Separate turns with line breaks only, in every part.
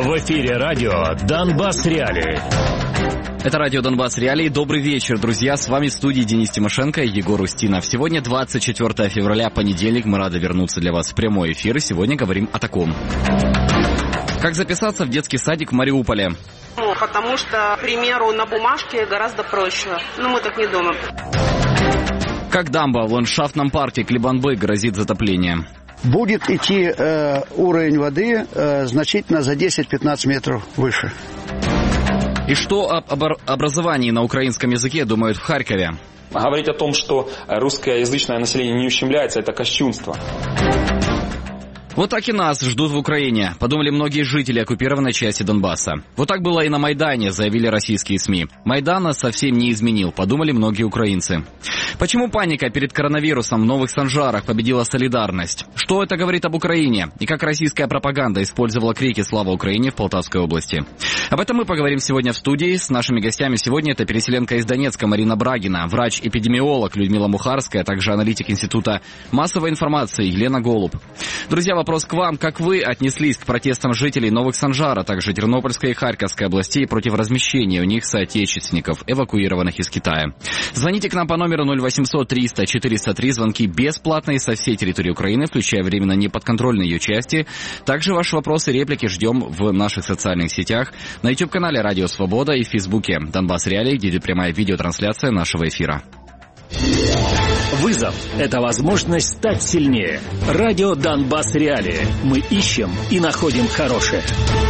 В эфире радио «Донбасс Реалии».
Это радио «Донбасс Реалии». Добрый вечер, друзья. С вами в студии Денис Тимошенко и Егор Устинов. Сегодня 24 февраля, понедельник. Мы рады вернуться для вас в прямой эфир. И сегодня говорим о таком. Как записаться в детский садик в Мариуполе?
Потому что, к примеру, на бумажке гораздо проще. Но мы так не думаем.
Как дамба в ландшафтном парке Клебанбэй грозит затопление?
Будет идти уровень воды значительно за 10-15 метров выше.
И что об образовании на украинском языке думают в Харькове?
Говорить о том, что русскоязычное население не ущемляется, это кощунство.
Вот так и нас ждут в Украине, подумали многие жители оккупированной части Донбасса. Вот так было и на Майдане, заявили российские СМИ. Майдан нас совсем не изменил, подумали многие украинцы. Почему паника перед коронавирусом в Новых Санжарах победила солидарность? Что это говорит об Украине? И как российская пропаганда использовала крики «Слава Украине» в Полтавской области? Об этом мы поговорим сегодня в студии. С нашими гостями сегодня это переселенка из Донецка Марина Брагина, врач-эпидемиолог Людмила Мухарская, а также аналитик Института массовой информации Елена Голуб. Друзья, вопрос к вам. Как вы отнеслись к протестам жителей Новых Санжар, а также Тернопольской и Харьковской областей против размещения у них соотечественников, эвакуированных из Китая? Звоните к нам по номеру 0800 300 403. Звонки бесплатные со всей территории Украины, включая временно неподконтрольные ее части. Также ваши вопросы и реплики ждем в наших социальных сетях. На YouTube-канале «Радио Свобода» и в Фейсбуке «Донбасс Реалии», где идет прямая видеотрансляция нашего эфира.
Вызов – это возможность стать сильнее. Радио «Донбасс Реалии». Мы ищем и находим хорошее.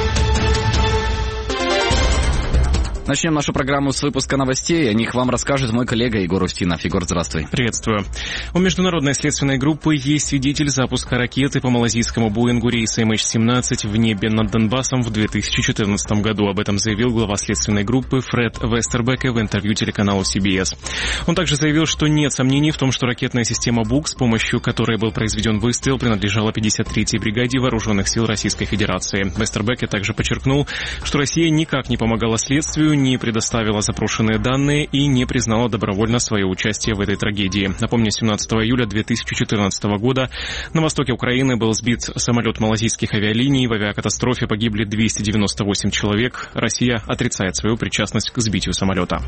Начнем нашу программу с выпуска новостей. О них вам расскажет мой коллега Егор Устинов. Егор, здравствуй.
Приветствую. У международной следственной группы есть свидетель запуска ракеты по малазийскому Боингу рейса MH17 в небе над Донбассом в 2014 году. Об этом заявил глава следственной группы Фред Вестербеке в интервью телеканалу CBS. Он также заявил, что нет сомнений в том, что ракетная система БУК, с помощью которой был произведен выстрел, принадлежала 53-й бригаде вооруженных сил Российской Федерации. Вестербеке также подчеркнул, что Россия никак не помогала следствию, не предоставила запрошенные данные и не признала добровольно свое участие в этой трагедии. Напомню, 17 июля 2014 года на востоке Украины был сбит самолет малазийских авиалиний. В авиакатастрофе погибли 298 человек. Россия отрицает свою причастность к сбитию самолета.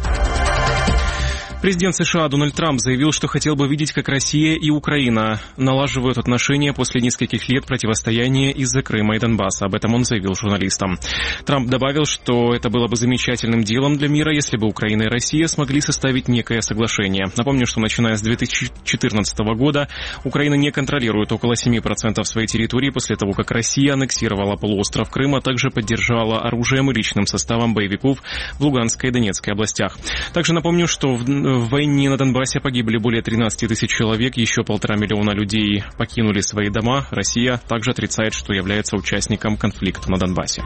Президент США Дональд Трамп заявил, что хотел бы видеть, как Россия и Украина налаживают отношения после нескольких лет противостояния из-за Крыма и Донбасса. Об этом он заявил журналистам. Трамп добавил, что это было бы замечательным делом для мира, если бы Украина и Россия смогли составить некое соглашение. Напомню, что начиная с 2014 года Украина не контролирует около 7% своей территории после того, как Россия аннексировала полуостров Крым, а также поддержала оружием и личным составом боевиков в Луганской и Донецкой областях. Также напомню, что в войне на Донбассе погибли более 13 тысяч человек, еще 1,5 миллиона людей покинули свои дома. Россия также отрицает, что является участником конфликта на Донбассе.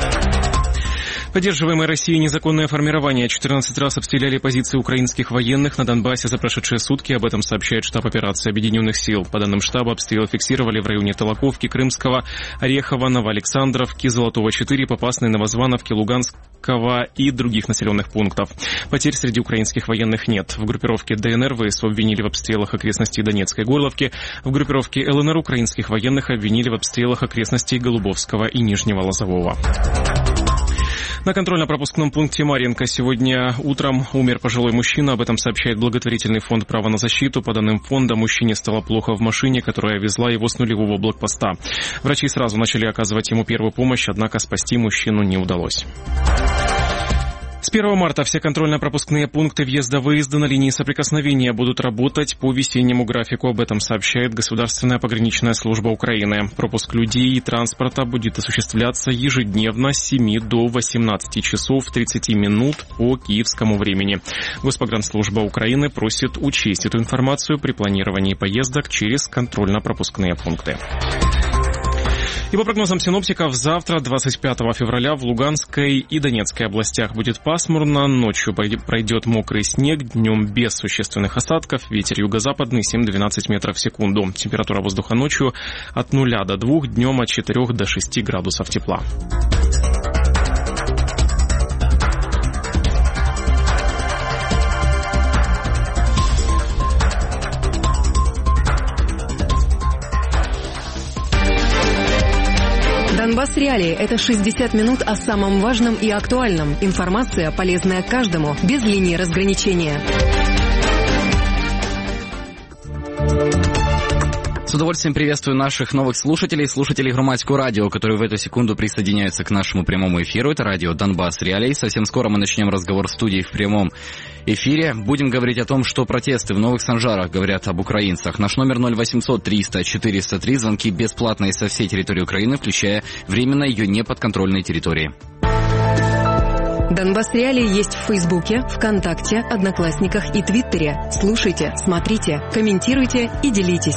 Поддерживаемые Россией незаконное формирование 14 раз обстреляли позиции украинских военных на Донбассе за прошедшие сутки. Об этом сообщает штаб операции Объединенных сил. По данным штаба, обстрелы фиксировали в районе Толоковки, Крымского, Орехова, Новоалександровки, Золотого-4, Попасной, Новозвановки, Луганского и других населенных пунктов. Потерь среди украинских военных нет. В группировке ДНР ВСУ обвинили в обстрелах окрестностей Донецкой Горловки. В группировке ЛНР украинских военных обвинили в обстрелах окрестностей Голубовского и Нижнего Лозового. На контрольно-пропускном пункте Марьинка сегодня утром умер пожилой мужчина. Об этом сообщает благотворительный фонд «Право на защиту». По данным фонда, мужчине стало плохо в машине, которая везла его с нулевого блокпоста. Врачи сразу начали оказывать ему первую помощь, однако спасти мужчину не удалось. С 1 марта все контрольно-пропускные пункты въезда-выезда на линии соприкосновения будут работать по весеннему графику. Об этом сообщает Государственная пограничная служба Украины. Пропуск людей и транспорта будет осуществляться ежедневно с 7 до 18 часов 30 минут по киевскому времени. Госпогранслужба Украины просит учесть эту информацию при планировании поездок через контрольно-пропускные пункты. И по прогнозам синоптиков, завтра, 25 февраля, в Луганской и Донецкой областях будет пасмурно, ночью пройдет мокрый снег, днем без существенных осадков, ветер юго-западный 7-12 метров в секунду. Температура воздуха ночью от 0 до 2, днем от 4 до 6 градусов тепла.
Донбасс Реалии – это 60 минут о самом важном и актуальном. Информация, полезная каждому, без линии разграничения.
С удовольствием приветствую наших новых слушателей Громадского радио, которые в эту секунду присоединяются к нашему прямому эфиру. Это радио Донбасс Реалии. Совсем скоро мы начнем разговор в студии в прямом эфире. Будем говорить о том, что протесты в Новых Санжарах говорят об украинцах. Наш номер 0800 300 403. Звонки бесплатные со всей территории Украины, включая временно ее неподконтрольные территории.
Донбасс Реалии есть в Фейсбуке, ВКонтакте, Одноклассниках и Твиттере. Слушайте, смотрите, комментируйте и делитесь.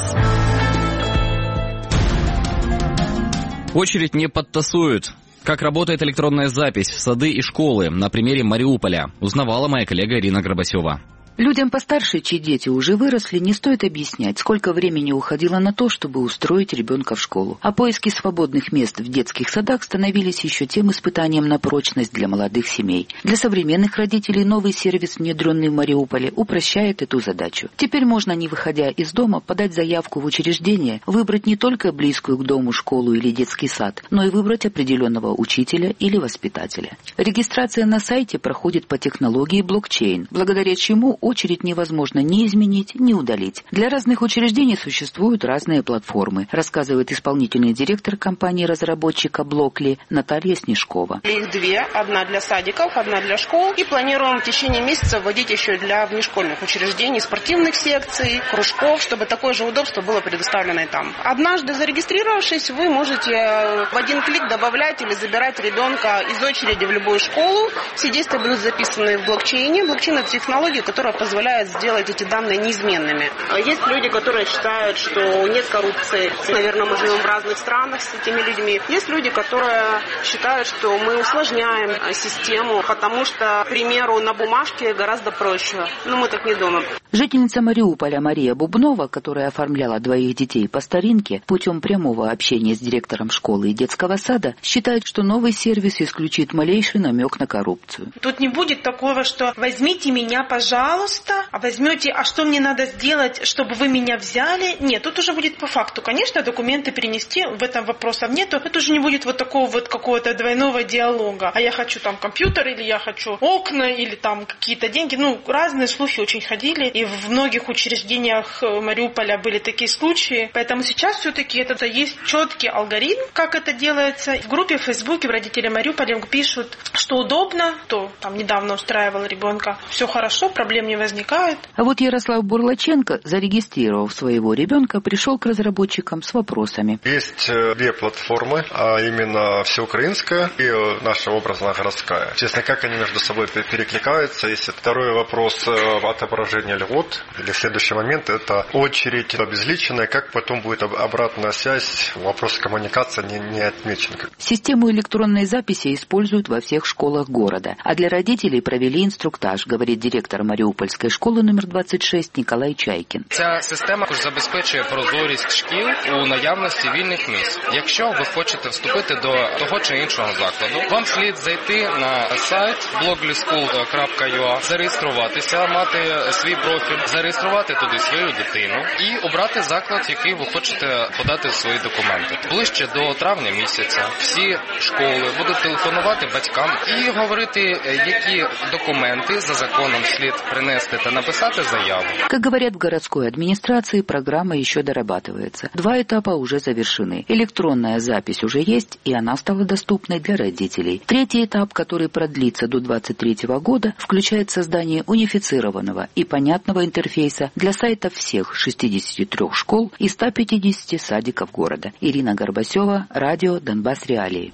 Очередь не подтасуют. Как работает электронная запись в сады и школы на примере Мариуполя, узнавала моя коллега Ирина Горбасева.
Людям постарше, чьи дети уже выросли, не стоит объяснять, сколько времени уходило на то, чтобы устроить ребенка в школу. А поиски свободных мест в детских садах становились еще тем испытанием на прочность для молодых семей. Для современных родителей новый сервис, внедренный в Мариуполе, упрощает эту задачу. Теперь можно, не выходя из дома, подать заявку в учреждение, выбрать не только близкую к дому школу или детский сад, но и выбрать определенного учителя или воспитателя. Регистрация на сайте проходит по технологии блокчейн, благодаря чему очередь невозможно ни изменить, ни удалить. Для разных учреждений существуют разные платформы, рассказывает исполнительный директор компании-разработчика Блокли Наталья Снежкова.
Их две, одна для садиков, одна для школ. И планируем в течение месяца вводить еще для внешкольных учреждений, спортивных секций, кружков, чтобы такое же удобство было предоставлено и там. Однажды зарегистрировавшись, вы можете в один клик добавлять или забирать ребенка из очереди в любую школу. Все действия будут записаны в блокчейне. Блокчейн – это технология, которая позволяет сделать эти данные неизменными. Есть люди, которые считают, что нет коррупции. Наверное, мы живем в разных странах с этими людьми. Есть люди, которые считают, что мы усложняем систему, потому что, к примеру, на бумажке гораздо проще. Но мы так не думаем.
Жительница Мариуполя Мария Бубнова, которая оформляла двоих детей по старинке путем прямого общения с директором школы и детского сада, считает, что новый сервис исключит малейший намек на коррупцию.
Тут не будет такого, что возьмите меня, пожалуйста, а возьмете, а что мне надо сделать, чтобы вы меня взяли? Нет, тут уже будет по факту. Конечно, документы перенести, в этом вопросов нету. Это уже не будет вот такого вот какого-то двойного диалога. А я хочу там компьютер, или я хочу окна, или там какие-то деньги. Разные слухи очень ходили. И в многих учреждениях Мариуполя были такие случаи. Поэтому сейчас все-таки это есть четкий алгоритм, как это делается. В группе в Фейсбуке в родители Мариуполя пишут, что удобно, то там недавно устраивал ребенка. Все хорошо, проблем не возникает.
А вот Ярослав Бурлаченко, зарегистрировав своего ребенка, пришел к разработчикам с вопросами.
Есть две платформы, а именно всеукраинская и наша образно-городская. Честно, как они между собой перекликаются? Есть второй вопрос отображения льгот. Или следующий момент – это очередь обезличенная. Как потом будет обратная связь? Вопрос коммуникации не отмечен.
Систему электронной записи используют во всех школах города. А для родителей провели инструктаж, говорит директор Маріупольської школи номер 26 Ніколай Чайкін.
Ця система забезпечує прозорість шкіл у наявності вільних місць. Якщо ви хочете вступити до того чи іншого закладу, вам слід зайти на сайт bloglischool.ua, зареєструватися, мати свій профіль, зареєструвати туди свою дитину і обрати заклад, який ви хочете подати свої документи. Ближче до травня місяця всі школи будуть телефонувати батькам і говорити, які документи за законом слід принести та написати заяву.
Как говорят в городской администрации, программа еще дорабатывается. 2 этапа уже завершены. Электронная запись уже есть, и она стала доступной для родителей. 3-й этап, который продлится до 2023 года, включает создание унифицированного и понятного интерфейса для сайтов всех 63 школ и 150 садиков города. Ирина Горбасева, радио Донбасс Реалии.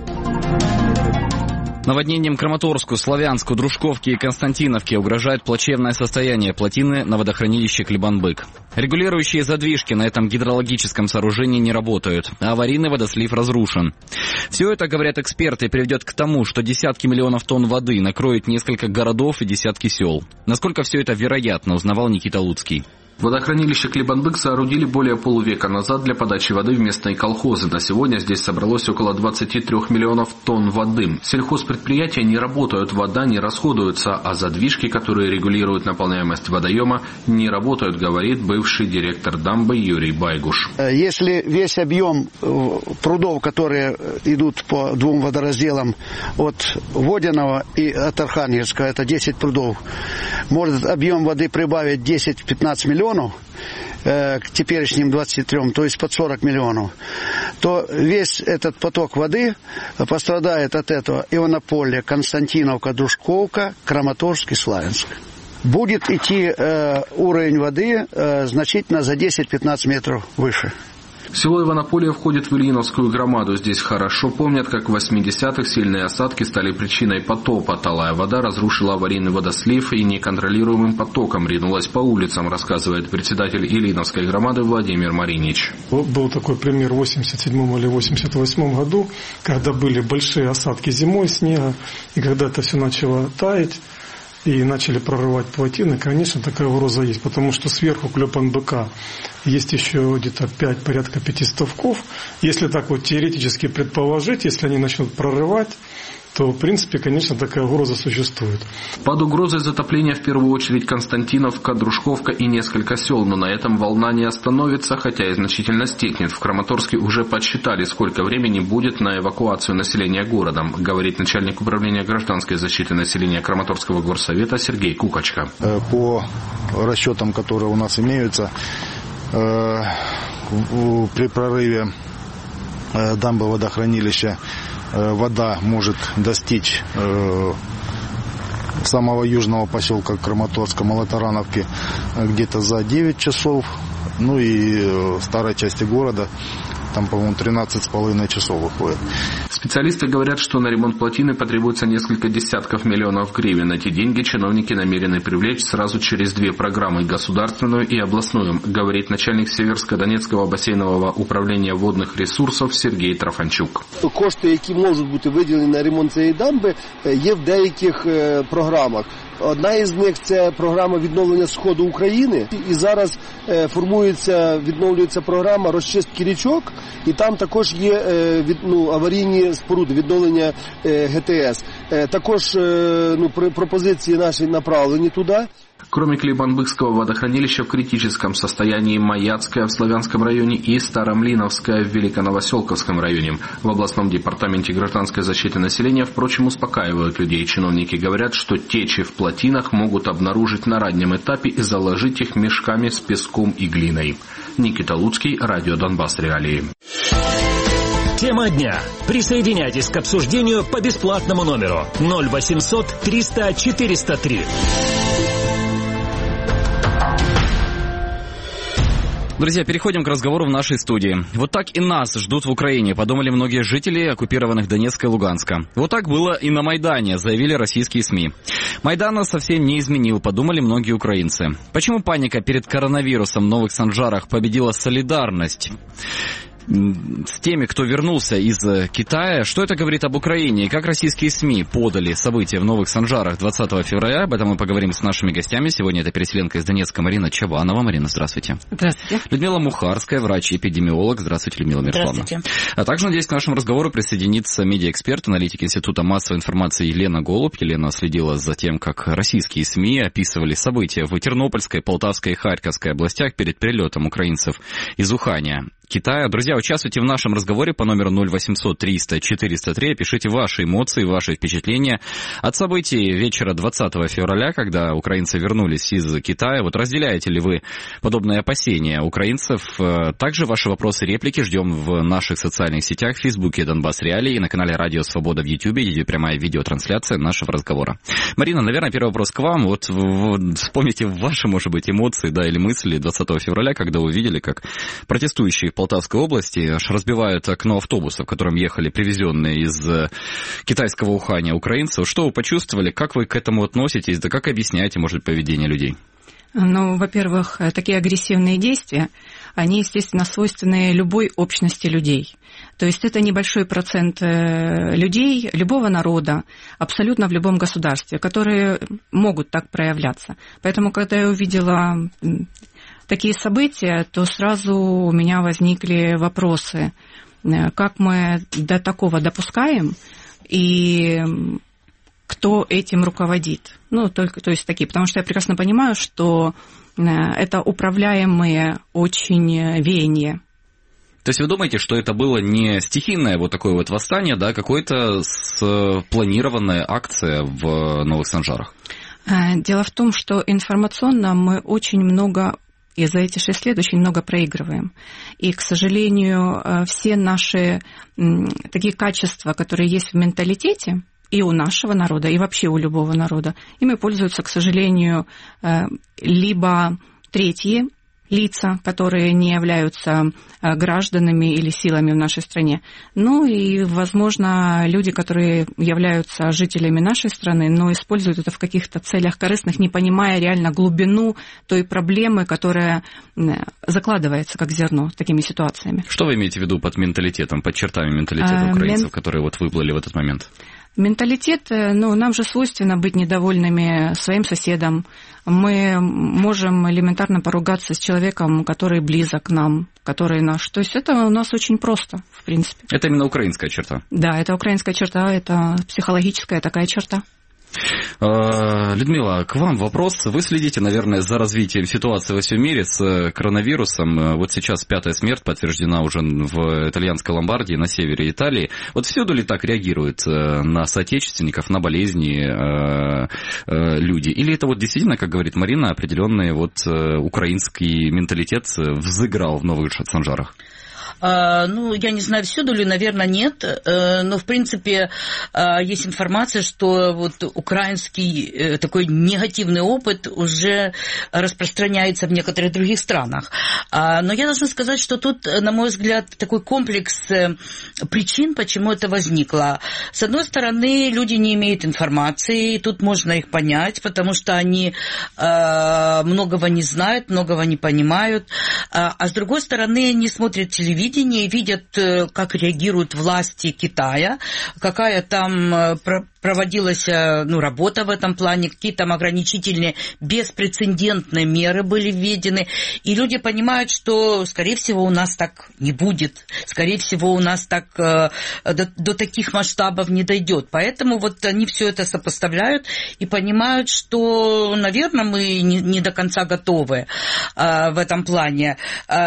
Наводнением Краматорску, Славянску, Дружковке и Константиновке угрожает плачевное состояние плотины на водохранилище Клебанбык. Регулирующие задвижки на этом гидрологическом сооружении не работают, а аварийный водослив разрушен. Все это, говорят эксперты, приведет к тому, что десятки миллионов тонн воды накроют несколько городов и десятки сел. Насколько все это вероятно, узнавал Никита Луцкий.
Водохранилище Клебанбык соорудили более полувека назад для подачи воды в местные колхозы. На сегодня здесь собралось около 23 миллионов тонн воды. Сельхозпредприятия не работают, вода не расходуется, а задвижки, которые регулируют наполняемость водоема, не работают, говорит бывший директор дамбы Юрий Байгуш.
Если весь объем прудов, которые идут по двум водоразделам от Водяного и от Архангельска, это 10 прудов, может объем воды прибавить 10-15 миллионов, к теперешним 23, то есть под 40 миллионов, то весь этот поток воды пострадает от этого Иванополя, Константиновка, Дружковка, Краматорск и Славянск. Будет идти уровень воды значительно за 10-15 метров выше.
Село Иванополе входит в Ильиновскую громаду. Здесь хорошо помнят, как в 80-х сильные осадки стали причиной потопа. Талая вода разрушила аварийный водослив и неконтролируемым потоком ринулась по улицам, рассказывает председатель Ильиновской громады Владимир Маринич.
Был такой пример в 87 или 88 году, когда были большие осадки зимой снега, и когда это все начало таять, и начали прорывать плотины, конечно, такая угроза есть, потому что сверху Клебанбыка есть еще где-то порядка 5 ставков. Если так вот теоретически предположить, если они начнут прорывать, то, в принципе, конечно, такая угроза существует.
Под угрозой затопления в первую очередь Константиновка, Дружковка и несколько сел, но на этом волна не остановится, хотя и значительно стихнет. В Краматорске уже подсчитали, сколько времени будет на эвакуацию населения городом, говорит начальник управления гражданской защиты населения Краматорского горсовета Сергей Кукочка.
По расчетам, которые у нас имеются, при прорыве дамбы водохранилища вода может достичь самого южного поселка Краматорска, Малотарановки, где-то за 9 часов. Ну и старой части города, там, по-моему, 13,5 часов выходит.
Специалисты говорят, что на ремонт плотины потребуется несколько десятков миллионов гривен. Эти деньги чиновники намерены привлечь сразу через 2 программы – государственную и областную, говорит начальник Северсько-Донецького басейнового управління водних ресурсів Сергій Трафанчук.
Кошти, які можуть бути виділені на ремонт цієї дамби, є в деяких програмах. Одна із них – це програма відновлення Сходу України. І зараз відновлюється програма розчистки річок. І там також є аварійні споруди, відновлення ГТС. Також пропозиції наші направлені туди.
Кроме Клебанбыкского водохранилища в критическом состоянии Маяцкое в Славянском районе и Старомлиновское в Великоновоселковском районе. В областном департаменте гражданской защиты населения, впрочем, успокаивают людей. Чиновники говорят, что течи в плотинах могут обнаружить на раннем этапе и заложить их мешками с песком и глиной. Никита Луцкий, Радио Донбасс Реалии.
Тема дня. Присоединяйтесь к обсуждению по бесплатному номеру 0800 300 403.
Друзья, переходим к разговору в нашей студии. Вот так и нас ждут в Украине, подумали многие жители оккупированных Донецка и Луганска. Вот так было и на Майдане, заявили российские СМИ. Майдан нас совсем не изменил, подумали многие украинцы. Почему паника перед коронавирусом в Новых Санжарах победила солидарность с теми, кто вернулся из Китая? Что это говорит об Украине? И как российские СМИ подали события в Новых Санжарах 20 февраля? Об этом мы поговорим с нашими гостями. Сегодня это переселенка из Донецка Марина Чабанова. Марина, здравствуйте.
Здравствуйте.
Людмила Мухарская, врач-эпидемиолог. Здравствуйте, Людмила Мирославовна.
Здравствуйте.
А также, надеюсь, к нашему разговору присоединится медиаэксперт, аналитик Института массовой информации Елена Голубь. Елена следила за тем, как российские СМИ описывали события в Тернопольской, Полтавской и Харьковской областях перед перелетом украинцев из Уханя, Китая. Друзья, участвуйте в нашем разговоре по номеру 0800 300 403. Пишите ваши эмоции, ваши впечатления от событий вечера 20 февраля, когда украинцы вернулись из Китая. Вот разделяете ли вы подобные опасения украинцев? Также ваши вопросы и реплики ждем в наших социальных сетях, в Фейсбуке Донбасс Реалии и на канале Радио Свобода в Ютьюбе. Идет прямая видеотрансляция нашего разговора. Марина, наверное, первый вопрос к вам. Вот вспомните ваши, может быть, эмоции, да, или мысли 20 февраля, когда вы увидели, как протестующие в Полтавской области аж разбивают окно автобуса, в котором ехали привезенные из китайского Уханя украинцев. Что вы почувствовали? Как вы к этому относитесь? Да как объясняете, может, поведение людей?
Ну, во-первых, такие агрессивные действия, они, естественно, свойственны любой общности людей. То есть это небольшой процент людей, любого народа, абсолютно в любом государстве, которые могут так проявляться. Поэтому, когда я увидела такие события, то сразу у меня возникли вопросы, как мы до такого допускаем и кто этим руководит. То есть такие, потому что я прекрасно понимаю, что это управляемые очень веяния.
То есть вы думаете, что это было не стихийное вот такое вот восстание, да, какая-то спланированная акция в Новых Санжарах?
Дело в том, что информационно мы очень много, и за эти 6 лет очень много проигрываем. И, к сожалению, все наши такие качества, которые есть в менталитете, и у нашего народа, и вообще у любого народа, ими пользуются, к сожалению, либо третьи лица, которые не являются гражданами или силами в нашей стране. И, возможно, люди, которые являются жителями нашей страны, но используют это в каких-то целях корыстных, не понимая реально глубину той проблемы, которая закладывается как зерно такими ситуациями.
Что вы имеете в виду под менталитетом, под чертами менталитета украинцев, которые вот выплыли в этот момент?
Менталитет, нам же свойственно быть недовольными своим соседом. Мы можем элементарно поругаться с человеком, который близок к нам, который наш. То есть это у нас очень просто, в принципе.
Это именно украинская черта?
Да, это украинская черта, это психологическая такая черта.
Людмила, к вам вопрос. Вы следите, наверное, за развитием ситуации во всем мире с коронавирусом. Вот сейчас 5-я смерть подтверждена уже в итальянской Ломбардии, на севере Италии. Вот всюду ли так реагируют на соотечественников, на болезни люди? Или это вот действительно, как говорит Марина, определенный украинский менталитет взыграл в Новых Санжарах?
Я не знаю, всюду ли, наверное, нет, но, в принципе, есть информация, что украинский такой негативный опыт уже распространяется в некоторых других странах. Но я должна сказать, что тут, на мой взгляд, такой комплекс причин, почему это возникло. С одной стороны, люди не имеют информации, и тут можно их понять, потому что они многого не знают, многого не понимают, а с другой стороны, они смотрят телевидение, и видят, как реагируют власти Китая, какая там проводилась работа в этом плане, какие там ограничительные, беспрецедентные меры были введены, и люди понимают, что, скорее всего, у нас так не будет, скорее всего, у нас так до таких масштабов не дойдет. Поэтому они все это сопоставляют и понимают, что, наверное, мы не до конца готовы в этом плане.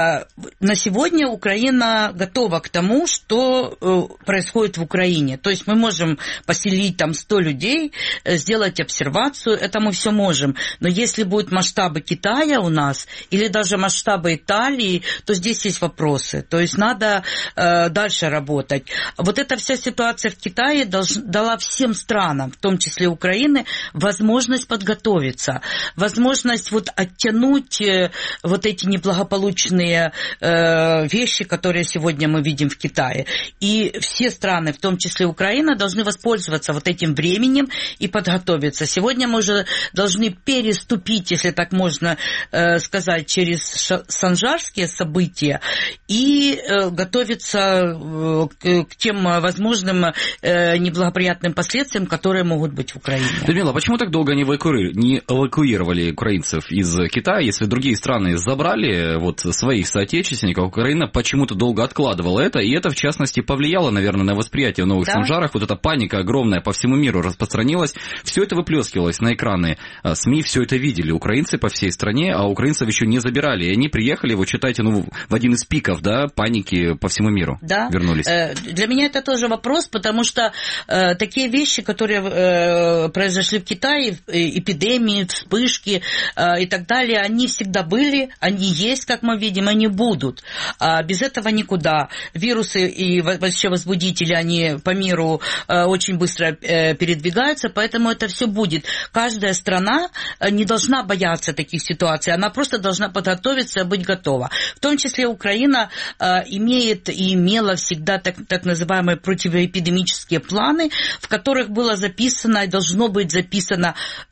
На сегодня Украина готова к тому, что происходит в Украине. То есть мы можем поселить там 100 людей, сделать обсервацию, это мы все можем. Но если будут масштабы Китая у нас, или даже масштабы Италии, то здесь есть вопросы. То есть надо дальше работать. Вот эта вся ситуация в Китае дала всем странам, в том числе Украины, возможность подготовиться, возможность оттянуть эти неблагополучные вещи, которые сегодня мы видим в Китае. И все страны, в том числе Украина, должны воспользоваться этим временем и подготовиться. Сегодня мы уже должны переступить, если так можно сказать, через санжарские события и готовиться к тем возможным неблагоприятным последствиям, которые могут быть в Украине.
Людмила, почему так долго не эвакуировали украинцев из Китая, если другие страны забрали своих соотечественников? Украина почему-то долго откладывала это, и это, в частности, повлияло, наверное, на восприятие в Новых Санжарах. Эта паника огромная по всему миру распространилась. Все это выплескивалось на экраны СМИ, все это видели украинцы по всей стране, а украинцев еще не забирали. И они приехали, считайте, в один из пиков, паники по всему миру.
Да.
Вернулись.
Для меня это тоже вопрос, потому что такие вещи, которые произошли в Китае, эпидемии, вспышки и так далее, они всегда были, они есть, как мы видим, они будут. Без этого никуда. Вирусы и вообще возбудители, они по миру очень быстро передвигаются, поэтому это все будет. Каждая страна не должна бояться таких ситуаций, она просто должна подготовиться и быть готова. В том числе Украина имеет и имела всегда так называемые противоэпидемические планы, в которых было записано и должно быть записано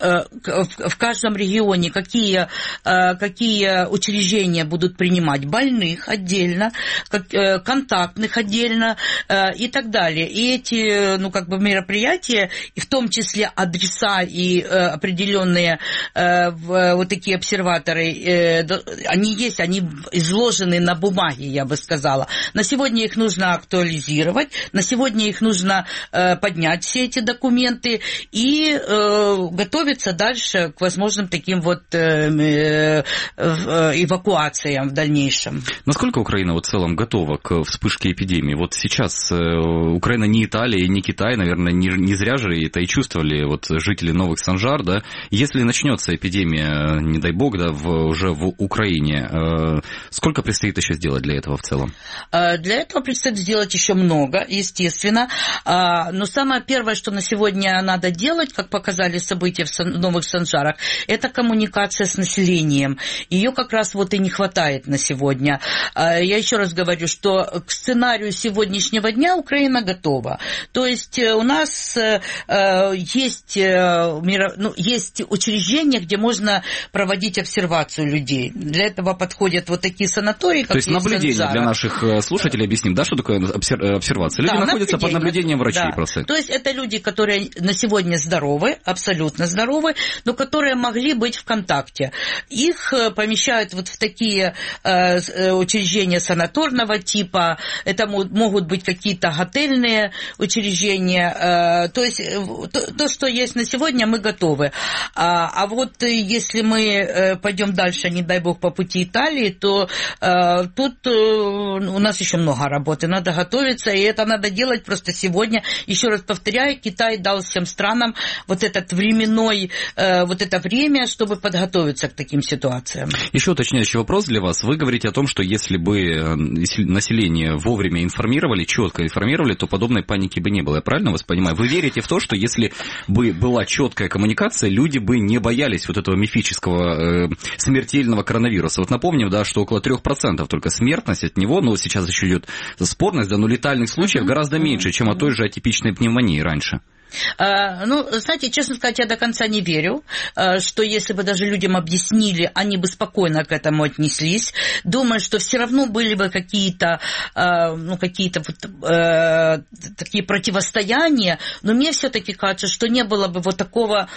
в каждом регионе, какие учреждения будут принимать больных отдельно, контактных отдельно и так далее. И эти, мероприятия, и в том числе адреса и определенные вот такие обсерваторы, они есть, они изложены на бумаге, я бы сказала. На сегодня их нужно актуализировать, на сегодня их нужно поднять, все эти документы, и готовиться дальше к возможным таким вот эвакуациям в дальнейшем.
Насколько Украина в целом готова к вспышке эпидемии? Вот сейчас Украина не Италия, не Китай, наверное, не зря же это и чувствовали жители Новых Санжар, да? Если начнется эпидемия, не дай бог, да, уже в Украине, сколько предстоит еще сделать для этого в целом?
Для этого предстоит сделать еще много, естественно. Но самое первое, что на сегодня надо делать, как показали события в Новых Санжарах, это коммуникация с населением. Ее как раз и не хватает на сегодня. Я еще раз говорю, что к сценарию сегодняшнего дня Украина готова. То есть у нас есть учреждения, где можно проводить обсервацию людей. Для этого подходят такие санатории, как
то есть наблюдение для наших слушателей, объясним, да, что такое обсервация? Люди находятся под наблюдением врачей просто.
То есть это люди, которые на сегодня здоровы, абсолютно здоровы, но которые могли быть в контакте. Их помещают в такие учреждения санаторного типа, это могут быть какие-то отельные учреждения. То есть то, что есть на сегодня, мы готовы. А если мы пойдем дальше, не дай бог, по пути Италии, то тут у нас еще много работы. Надо готовиться, и это надо делать просто сегодня. Еще раз повторяю, Китай дал всем странам это время, чтобы подготовиться к таким ситуациям.
Еще уточняющий вопрос для вас. Вы говорите о том, что если бы население вовремя информировали, четко информировали, то подобной паники бы не было. Я правильно вас понимаю? Вы верите в то, что если бы была четкая коммуникация, люди бы не боялись этого мифического смертельного коронавируса? Напомним, да, что около 3% только смертность от него, но сейчас еще идет спорность, да, но летальных случаев гораздо меньше, чем от той же атипичной пневмонии раньше.
Знаете, честно сказать, я до конца не верю, что если бы даже людям объяснили, они бы спокойно к этому отнеслись. Думаю, что все равно были бы какие-то такие противостояния, но мне все-таки кажется, что не было бы такой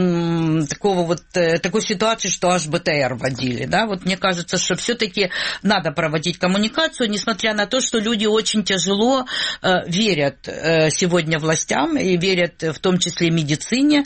ситуации, что аж БТР водили. Да? Мне кажется, что все-таки надо проводить коммуникацию, несмотря на то, что люди очень тяжело верят сегодня властям и верят в том числе медицине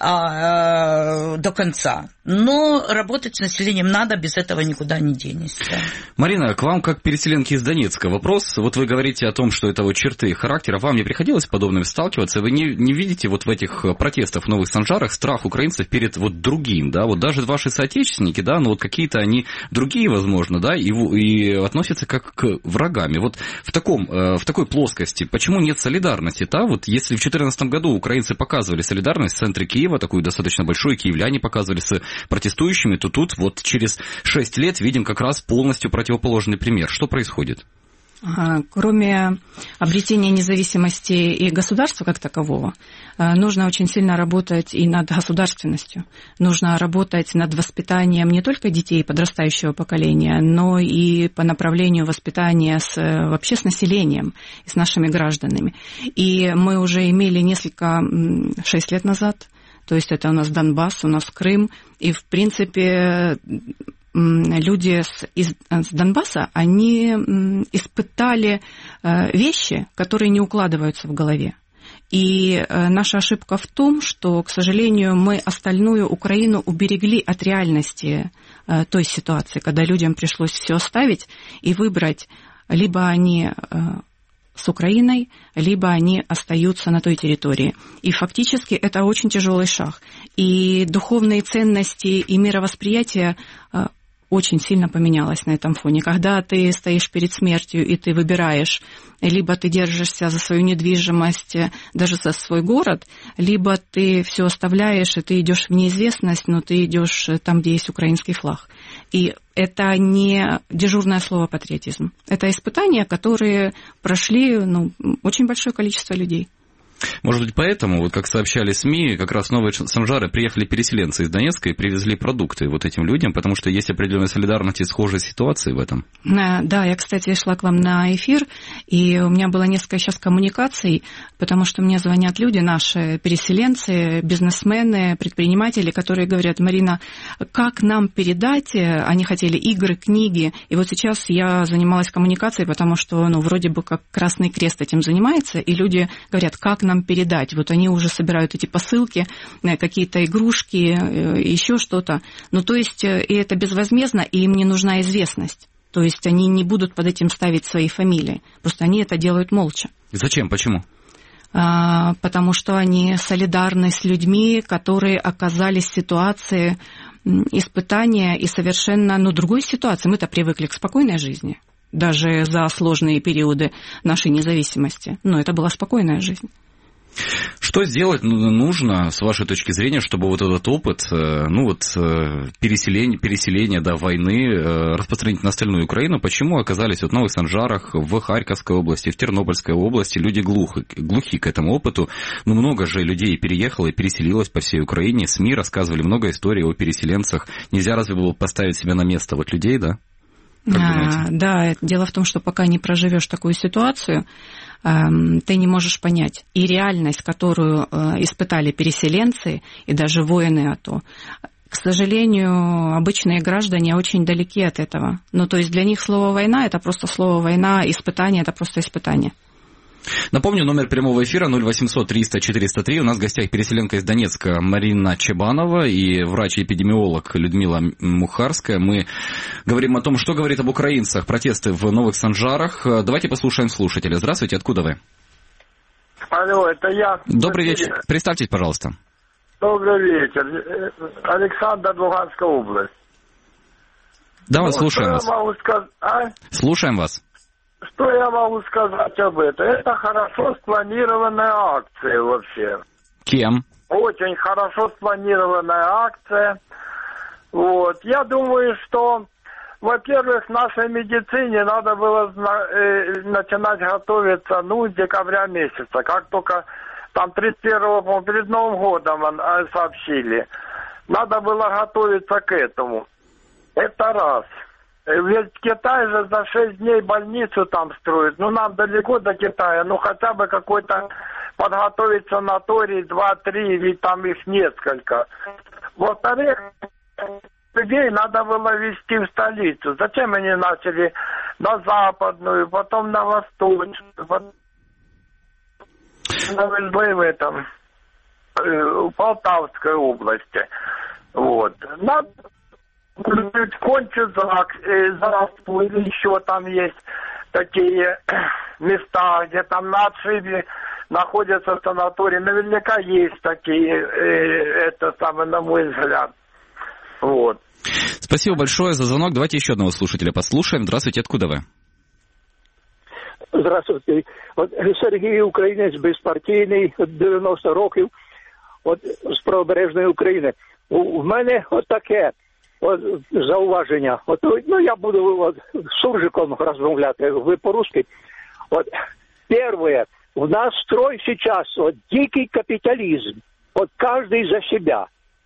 до конца. Но работать с населением надо, без этого никуда не денешься.
Марина, к вам как переселенке из Донецка вопрос. Вы говорите о том, что это черты характера. Вам не приходилось с подобным сталкиваться? Вы не видите в этих протестах в Новых Санжарах страх украинцев перед другим? Да? Даже ваши соотечественники, да, но какие-то они другие, возможно, да, и относятся как к врагам. В такой плоскости почему нет солидарности? Да? Если в 2014 году украинцы показывали солидарность в центре Киева, такую достаточно большую, киевляне показывали с протестующими, то тут через 6 лет видим как раз полностью противоположный пример. Что происходит?
Кроме обретения независимости и государства как такового, нужно очень сильно работать и над государственностью. Нужно работать над воспитанием не только детей подрастающего поколения, но и по направлению воспитания вообще с населением и с нашими гражданами. И мы уже имели 6 лет назад, то есть это у нас Донбасс, у нас Крым, и в принципе люди с Донбасса, они испытали вещи, которые не укладываются в голове. И наша ошибка в том, что, к сожалению, мы остальную Украину уберегли от реальности той ситуации, когда людям пришлось все оставить и выбрать, либо они с Украиной, либо они остаются на той территории. И фактически это очень тяжелый шаг. И духовные ценности и мировосприятие очень сильно поменялось на этом фоне. Когда ты стоишь перед смертью и ты выбираешь, либо ты держишься за свою недвижимость, даже за свой город, либо ты все оставляешь, и ты идешь в неизвестность, но ты идешь там, где есть украинский флаг. И это не дежурное слово патриотизм. Это испытания, которые прошли очень большое количество людей.
Может быть, поэтому, вот как сообщали СМИ, как раз в Новые Санжары приехали переселенцы из Донецка и привезли продукты вот этим людям, потому что есть определенная солидарность и схожие ситуации в этом.
Да, я, кстати, шла к вам на эфир, и у меня было несколько сейчас коммуникаций, потому что мне звонят люди, наши переселенцы, бизнесмены, предприниматели, которые говорят: Марина, как нам передать, они хотели игры, книги, и вот сейчас я занималась коммуникацией, потому что, вроде бы как Красный Крест этим занимается, и люди говорят, как нам передать. Вот они уже собирают эти посылки, какие-то игрушки, еще что-то. То есть, и это безвозмездно, и им не нужна известность. То есть, они не будут под этим ставить свои фамилии. Просто они это делают молча.
Зачем? Почему?
Потому что они солидарны с людьми, которые оказались в ситуации испытания и совершенно, другой ситуации. Мы-то привыкли к спокойной жизни, даже за сложные периоды нашей независимости. Но это была спокойная жизнь.
Что сделать нужно, с вашей точки зрения, чтобы вот этот опыт, переселения, войны распространить на остальную Украину? Почему оказались в Новых Санжарах, в Харьковской области, в Тернопольской области люди глухи к этому опыту? Много же людей переехало и переселилось по всей Украине. СМИ рассказывали много историй о переселенцах. Нельзя разве было поставить себя на место людей, да?
Да, дело в том, что пока не проживешь такую ситуацию, ты не можешь понять. И реальность, которую испытали переселенцы и даже воины АТО, к сожалению, обычные граждане очень далеки от этого. То есть для них слово «война» — это просто слово «война», испытание — это просто испытание.
Напомню, номер прямого эфира 0800 300 403. У нас в гостях переселенка из Донецка Марина Чебанова и врач-эпидемиолог Людмила Мухарская. Мы говорим о том, что говорит об украинцах протесты в Новых Санжарах. Давайте послушаем слушателя. Здравствуйте, откуда вы?
Алло, это я.
Добрый вечер. Представьтесь, пожалуйста.
Добрый вечер. Александр, Луганская область.
Да, мы слушаем вас.
Что я могу сказать?
Слушаем вас.
Что я могу сказать об этом? Это хорошо спланированная акция вообще.
Кем?
Очень хорошо спланированная акция. Я думаю, что, во-первых, нашей медицине надо было начинать готовиться, с декабря месяца. Как только там 31-го, перед Новым годом сообщили. Надо было готовиться к этому. Это раз. Ведь Китай же за 6 дней больницу там строит. Нам далеко до Китая, хотя бы какой-то подготовить санаторий, 2-3, ведь там их несколько. Во-вторых, людей надо было везти в столицу. Зачем они начали на западную, потом на восточную, потом на ЛБ в Полтавской области. Надо кончится Зарасту или еще там есть такие места, где там на отшибе находятся санатории. Наверняка есть такие, на мой взгляд.
Спасибо большое за звонок. Давайте еще одного слушателя послушаем. Здравствуйте, откуда вы?
Здравствуйте. Сергій, українець безпартійний, 90 років, з Правобережної України. У мене таке зауваження. Я буду суржиком розмовляти, ви по-русски. Первое, у нас строй сейчас дикий капитализм. Каждый за себя.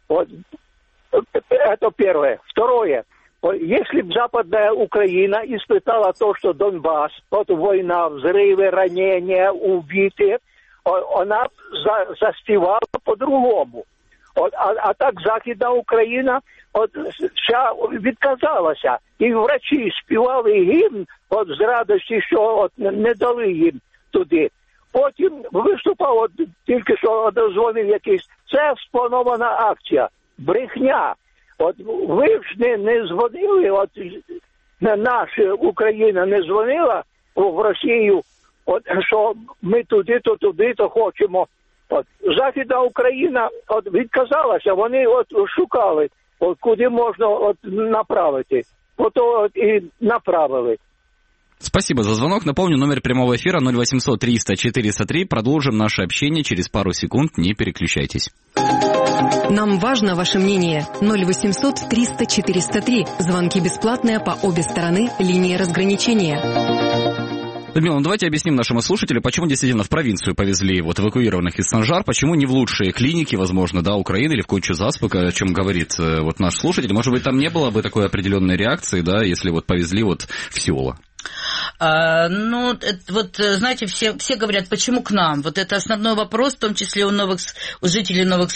Это первое. Второе, если бы Западная Украина испытала то, что Донбасс, война, взрывы, ранения, убитые, она заспевала по-другому. А так Західна Україна відказалася. І врачі співали гімн з радості, що не дали їм туди. Потім виступав, тільки що дозвонив якийсь, це спланована акція, брехня. Ви ж не дзвонили, наша Україна не дзвонила в Росію, що ми туди-то хочемо. Західна Україна відказалася, вони шукали, куди можна направити. І направили.
Спасибо за звонок. Напомню, номер прямого эфира 0800 300 403. Продолжим наше общение через пару секунд. Не переключайтесь.
Нам важно ваше мнение. 0800 300 403. Звонки бесплатные по обе стороны линии разграничения.
Людмила, ну давайте объясним нашему слушателю, почему действительно в провинцию повезли вот эвакуированных из Санжар, почему не в лучшие клиники, возможно, да, Украины или в Кончу-Заспок, о чем говорит вот наш слушатель. Может быть, там не было бы такой определенной реакции, да, если вот повезли вот в села?
Ну, вот, знаете, все говорят, почему к нам? Вот это основной вопрос, в том числе у жителей Новых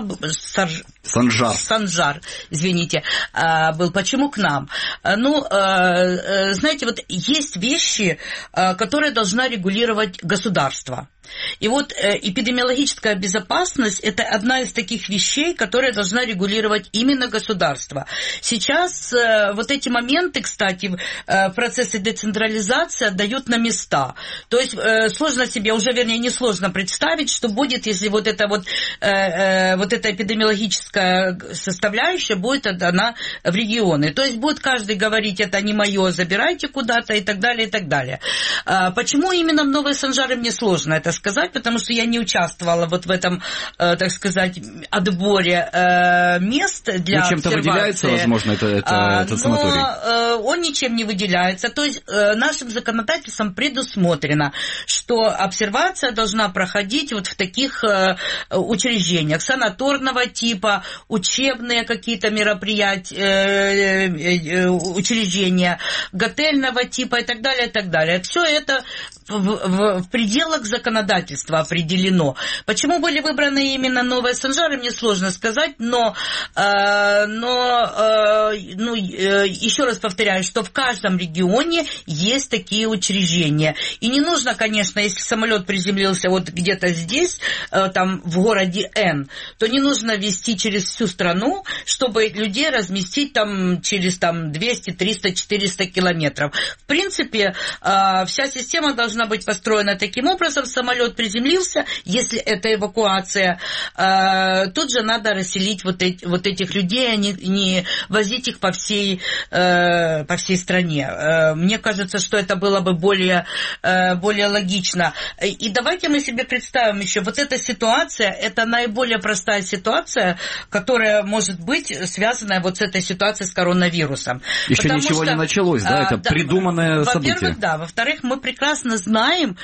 Санжар, извините, был, почему к нам? Ну, знаете, вот есть вещи, которые должна регулировать государство. И вот эпидемиологическая безопасность – это одна из таких вещей, которые должна регулировать именно государство. Сейчас вот эти моменты, кстати, в процессе децентрализации отдают на места. То есть сложно себе, уже вернее не сложно представить, что будет, если вот эта эпидемиологическая составляющая будет отдана в регионы. То есть будет каждый говорить, это не мое, забирайте куда-то и так далее, и так далее. Почему именно в Новые Санжары, мне сложно это сказать, потому что я не участвовала вот в этом, так сказать, отборе мест для обсервации.
Чем-то выделяется, возможно, этот санаторий?
Но он ничем не выделяется. То есть нашим законодательством предусмотрено, что обсервация должна проходить вот в таких учреждениях санаторного типа, учебные какие-то мероприятия, учреждения, готельного типа и так далее, и так далее. Все это в пределах законодательства определено. Почему были выбраны именно Новые Санжары, мне сложно сказать, но еще раз повторяю, что в каждом регионе есть такие учреждения. И не нужно, конечно, если самолет приземлился вот где-то здесь, там в городе Н, то не нужно везти через всю страну, чтобы людей разместить там через 200, 300, 400 километров. В принципе, вся система должна быть построена таким образом, самолет приземлился, если это эвакуация, тут же надо расселить вот этих людей, а не возить их по всей стране. Мне кажется, что это было бы более логично. И давайте мы себе представим еще, вот эта ситуация, это наиболее простая ситуация, которая может быть связанная вот с этой ситуацией с коронавирусом.
Еще ничего не началось, да? Это придуманное событие.
Во-первых, да. Во-вторых, мы прекрасно знаем,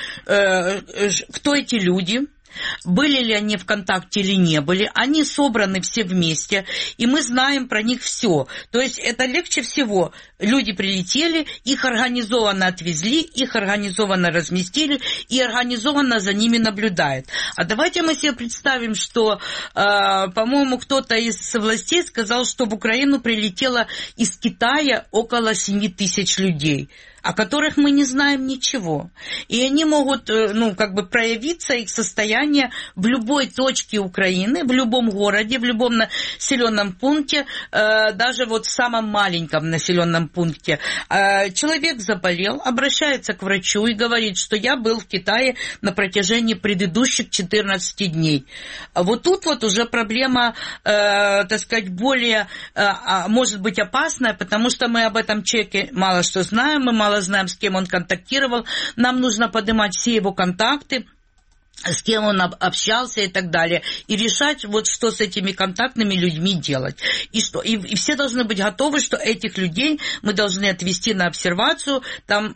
кто эти люди, были ли они в контакте или не были. Они собраны все вместе, и мы знаем про них все. То есть это легче всего. Люди прилетели, их организованно отвезли, их организованно разместили, и организованно за ними наблюдают. А давайте мы себе представим, что, по-моему, кто-то из властей сказал, что в Украину прилетело из Китая около 7 тысяч людей, о которых мы не знаем ничего. И они могут, проявиться, их состояние в любой точке Украины, в любом городе, в любом населенном пункте, даже вот в самом маленьком населенном пункте. Человек заболел, обращается к врачу и говорит, что я был в Китае на протяжении предыдущих 14 дней. Вот тут вот уже проблема, так сказать, более, может быть, опасная, потому что мы об этом человеке мало что знаем, мы мало знаем, с кем он контактировал, нам нужно поднимать все его контакты, с кем он общался и так далее, и решать, вот что с этими контактными людьми делать. И все должны быть готовы, что этих людей мы должны отвезти на обсервацию там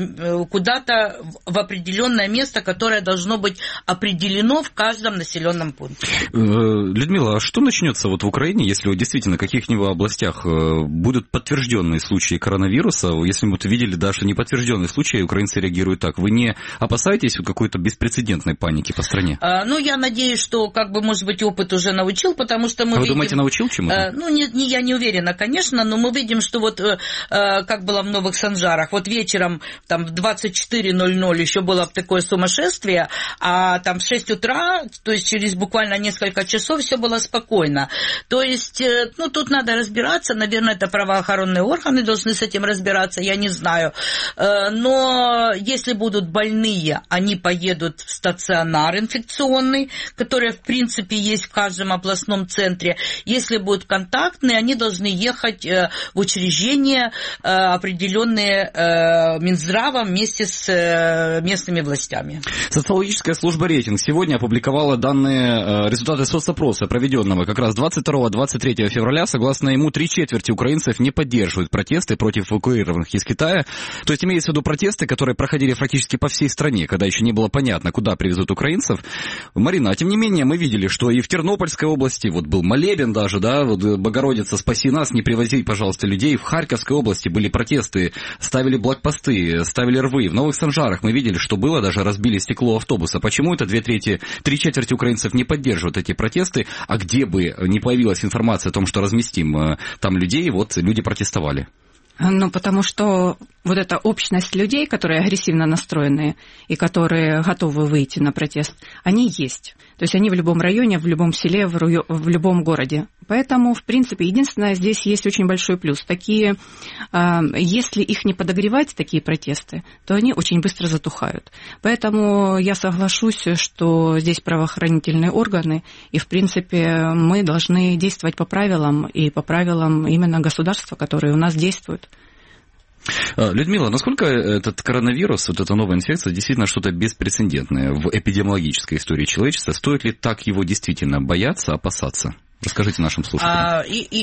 куда-то в определенное место, которое должно быть определено в каждом населенном пункте.
Людмила, а что начнется вот в Украине, если вот действительно в каких-нибудь областях будут подтвержденные случаи коронавируса? Если мы вот видели, да, что неподтвержденные случаи, украинцы реагируют так. Вы не опасаетесь какой-то беспрецедентной паники по стране?
Я надеюсь, что, может быть, опыт уже научил, потому что мы
видим... Вы думаете, научил чему-то?
Я не уверена, конечно, но мы видим, что вот как было в Новых Санжарах, вот вечером там в 24:00 еще было такое сумасшествие, а там в 6 утра, то есть через буквально несколько часов все было спокойно. То есть, тут надо разбираться, наверное, это правоохранные органы должны с этим разбираться, я не знаю. Но если будут больные, они поедут в стационар, стационар инфекционный, который, в принципе, есть в каждом областном центре. Если будут контактные, они должны ехать в учреждения, определенные Минздравом вместе с местными властями.
Социологическая служба «Рейтинг» сегодня опубликовала данные, результаты соцопроса, проведенного как раз 22-23 февраля. Согласно ему, 3/4 украинцев не поддерживают протесты против эвакуированных из Китая. То есть имеется в виду протесты, которые проходили практически по всей стране, когда еще не было понятно, куда привезут украинцев. Марина, а тем не менее мы видели, что и в Тернопольской области, вот был молебен даже, да, вот Богородица, спаси нас, не привози, пожалуйста, людей. В Харьковской области были протесты, ставили блокпосты, ставили рвы. В Новых Санжарах мы видели, что было, даже разбили стекло автобуса. Почему это 3/4 украинцев не поддерживают эти протесты, а где бы не появилась информация о том, что разместим там людей, вот люди протестовали?
Ну, потому что вот эта общность людей, которые агрессивно настроенные и которые готовы выйти на протест, они есть. То есть они в любом районе, в любом селе, в любом городе. Поэтому, в принципе, единственное, здесь есть очень большой плюс. Такие, если их не подогревать, такие протесты, то они очень быстро затухают. Поэтому я соглашусь, что здесь правоохранительные органы, и, в принципе, мы должны действовать по правилам, и по правилам именно государства, которые у нас действуют.
Людмила, насколько этот коронавирус, вот эта новая инфекция, действительно что-то беспрецедентное в эпидемиологической истории человечества? Стоит ли так его действительно бояться, опасаться? Расскажите нашим слушателям.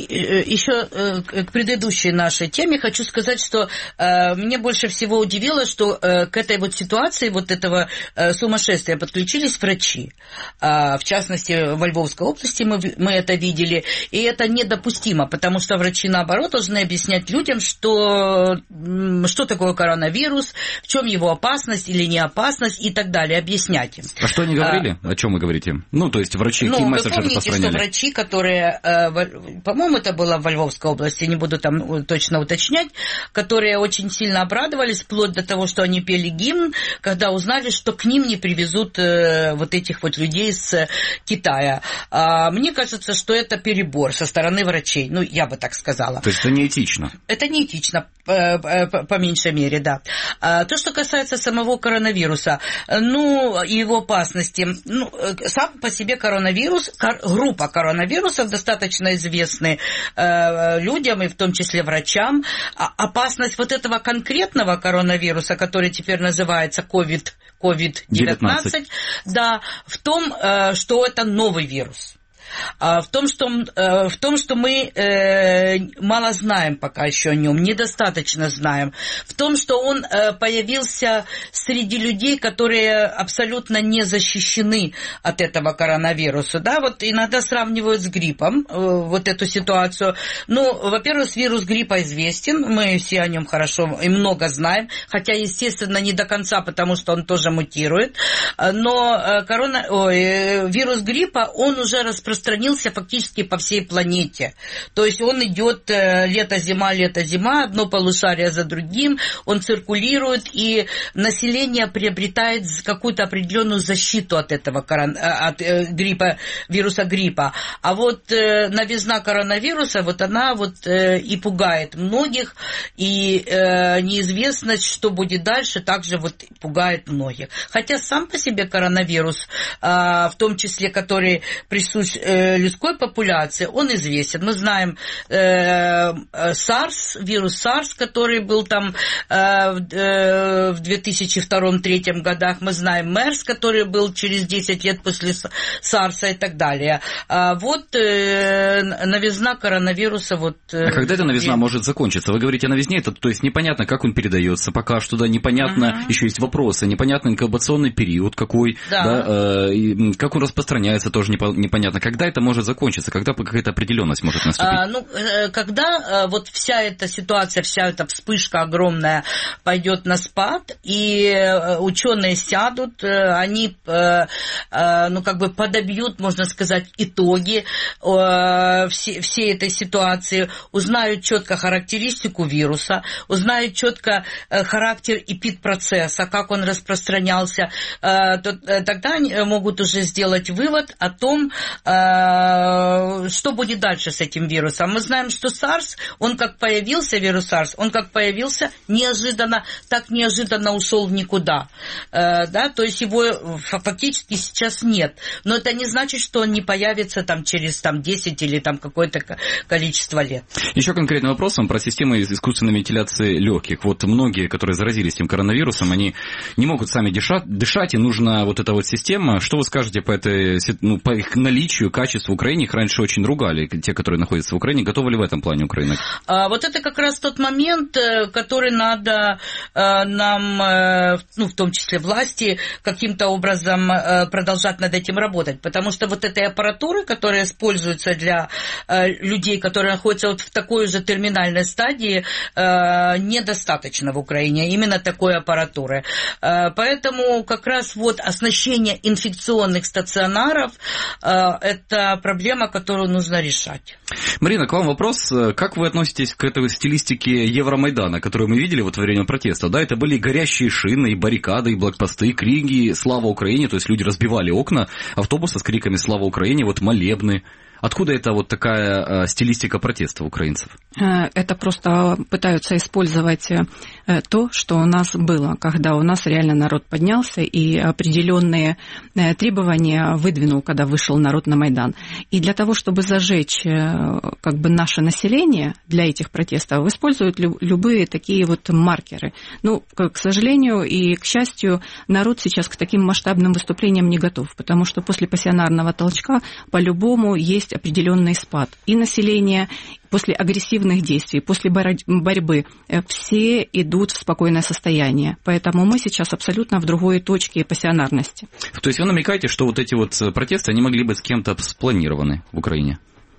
Еще к предыдущей нашей теме хочу сказать, что мне больше всего удивило, что к этой вот ситуации, вот этого сумасшествия подключились врачи. В частности, во Львовской области мы это видели, и это недопустимо, потому что врачи, наоборот, должны объяснять людям, что такое коронавирус, в чем его опасность или не опасность и так далее, объяснять им.
А что они говорили? О чем вы говорите? Ну, то есть врачи какие месседжи распространяли?
Вы помните, что врачи, которые, по-моему, это было в Львовской области, не буду там точно уточнять, которые очень сильно обрадовались, вплоть до того, что они пели гимн, когда узнали, что к ним не привезут вот этих вот людей с Китая. Мне кажется, что это перебор со стороны врачей, ну, я бы так сказала.
То есть это неэтично?
Это неэтично, по меньшей мере, да. То, что касается самого коронавируса, ну, и его опасности, ну, сам по себе коронавирус, группа коронавирусов достаточно известны людям, и в том числе врачам. Опасность вот этого конкретного коронавируса, который теперь называется COVID-19, да, в том, что это новый вирус. В том, что мы мало знаем пока еще о нем, недостаточно знаем. В том, что он появился среди людей, которые абсолютно не защищены от этого коронавируса. Да? Вот иногда сравнивают с гриппом вот эту ситуацию. Ну, во-первых, вирус гриппа известен, мы все о нем хорошо и много знаем, хотя, естественно, не до конца, потому что он тоже мутирует. Но вирус гриппа, он уже распространился фактически по всей планете. То есть он идет лето-зима, одно полушарие за другим, он циркулирует, и население приобретает какую-то определенную защиту от этого гриппа, вируса гриппа. А вот новизна коронавируса, вот она вот и пугает многих, и неизвестность, что будет дальше, также вот пугает многих. Хотя сам по себе коронавирус, в том числе, который присущ людской популяции, он известен. Мы знаем вирус SARS, который был там в 2002-2003 годах. Мы знаем MERS, который был через 10 лет после SARS и так далее. Вот новизна коронавируса. Вот,
а когда эта новизна может закончиться? Вы говорите о новизне, это, то есть непонятно, как он передается, пока что, да, непонятно, еще есть вопросы, непонятно инкубационный период какой, да, как он распространяется, тоже непонятно. Когда это может закончиться? Когда какая-то определенность может наступить?
Когда вот вся эта ситуация, вся эта вспышка огромная пойдет на спад, и ученые сядут, они подобьют, можно сказать, итоги всей этой ситуации, узнают четко характеристику вируса, узнают четко характер эпидпроцесса, как он распространялся, тогда они могут уже сделать вывод о том, что будет дальше с этим вирусом? Мы знаем, что SARS, он как появился, вирус SARS, он как появился неожиданно, так неожиданно ушел в никуда. Да, то есть его фактически сейчас нет. Но это не значит, что он не появится там, через 10 или какое-то количество лет.
Еще конкретный вопрос вам про систему искусственной вентиляции легких. Вот многие, которые заразились этим коронавирусом, они не могут сами дышать, и нужна вот эта вот система. Что вы скажете по их наличию, качеству в Украине? Их раньше очень ругали, те, которые находятся в Украине. Готова ли в этом плане Украина?
Вот это как раз тот момент, который надо нам, в том числе власти, каким-то образом продолжать над этим работать. Потому что вот этой аппаратуры, которая используется для людей, которые находятся вот в такой же терминальной стадии, недостаточно в Украине, именно такой аппаратуры. Поэтому как раз вот оснащение инфекционных стационаров – это проблема, которую нужно решать.
Марина, к вам вопрос. Как вы относитесь к этой стилистике Евромайдана, которую мы видели вот во время протеста? Да, это были горящие шины, и баррикады, и блокпосты, и крики «Слава Украине», то есть люди разбивали окна автобуса с криками «Слава Украине», вот молебны. Откуда это вот такая стилистика протеста украинцев?
Это просто пытаются использовать то, что у нас было, когда у нас реально народ поднялся и определенные требования выдвинул, когда вышел народ на Майдан. И для того, чтобы зажечь наше население для этих протестов, используют любые такие вот маркеры. К сожалению и к счастью, народ сейчас к таким масштабным выступлениям не готов, потому что после пассионарного толчка по-любому есть определенный спад. И население после агрессивных действий, после борьбы все идут в спокойное состояние. Поэтому мы сейчас абсолютно в другой точке пассионарности.
То есть вы намекаете, что вот эти вот протесты, они могли быть с кем-то спланированы в Украине?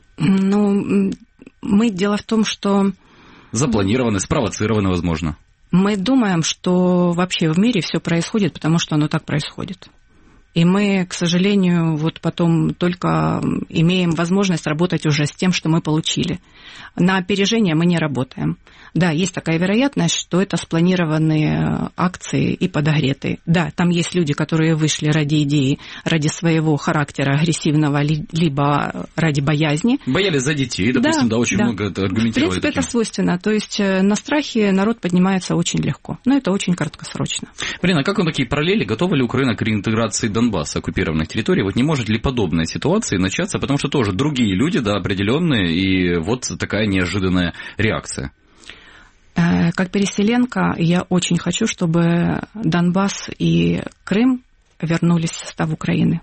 Дело в том, что...
Запланированы, спровоцированы, возможно.
Мы думаем, что вообще в мире все происходит, потому что оно так происходит. И мы, к сожалению, вот потом только имеем возможность работать уже с тем, что мы получили. На опережение мы не работаем. Да, есть такая вероятность, что это спланированные акции и подогретые. Да, там есть люди, которые вышли ради идеи, ради своего характера агрессивного, либо ради боязни.
Боялись за детей, допустим, очень много аргументировали.
В принципе, это свойственно. То есть на страхе народ поднимается очень легко. Но это очень краткосрочно.
Марина, как вам такие параллели? Готова ли Украина к реинтеграции Донбасса, оккупированных территорий? Вот не может ли подобная ситуация начаться? Потому что тоже другие люди, определенные, и вот такая неожиданная реакция.
Как переселенка я очень хочу, чтобы Донбасс и Крым вернулись в состав Украины.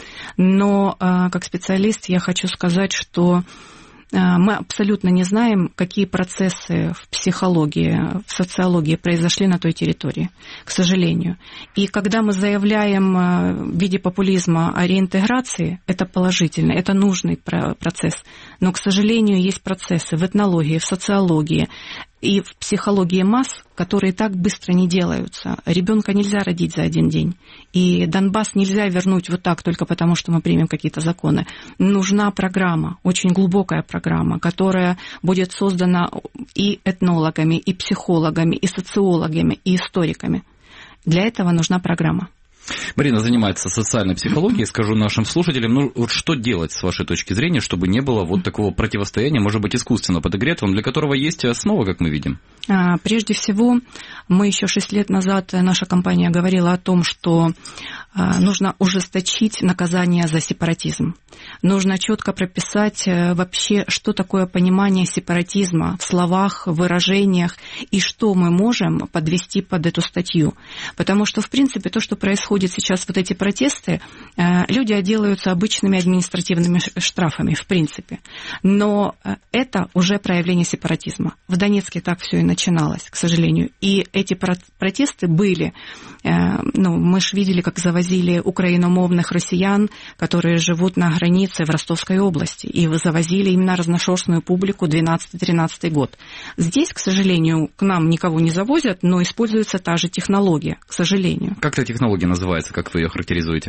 Но как специалист я хочу сказать, что мы абсолютно не знаем, какие процессы в психологии, в социологии произошли на той территории, к сожалению. И когда мы заявляем в виде популизма о реинтеграции, это положительно, это нужный процесс. Но, к сожалению, есть процессы в этнологии, в социологии и в психологии масс, которые так быстро не делаются. Ребенка нельзя родить за один день. И Донбасс нельзя вернуть вот так, только потому, что мы примем какие-то законы. Нужна программа, очень глубокая программа, которая будет создана и этнологами, и психологами, и социологами, и историками. Для этого нужна программа.
Марина занимается социальной психологией. Скажу нашим слушателям, что делать с вашей точки зрения, чтобы не было вот такого противостояния, может быть, искусственно подогретого, для которого есть основа, как мы видим?
Прежде всего, мы еще 6 лет назад, наша компания говорила о том, что нужно ужесточить наказание за сепаратизм. Нужно четко прописать вообще, что такое понимание сепаратизма в словах, в выражениях, и что мы можем подвести под эту статью. Потому что, в принципе, то, что происходит сейчас, вот эти протесты, люди отделаются обычными административными штрафами, в принципе. Но это уже проявление сепаратизма. В Донецке так все и начиналось, к сожалению. И эти протесты были, мы же видели, как завозили украиномовных россиян, которые живут на границе в Ростовской области, и завозили именно разношерстную публику 12-13 год. Здесь, к сожалению, к нам никого не завозят, но используется та же технология, к сожалению.
Как эта технология называется, как вы ее характеризуете?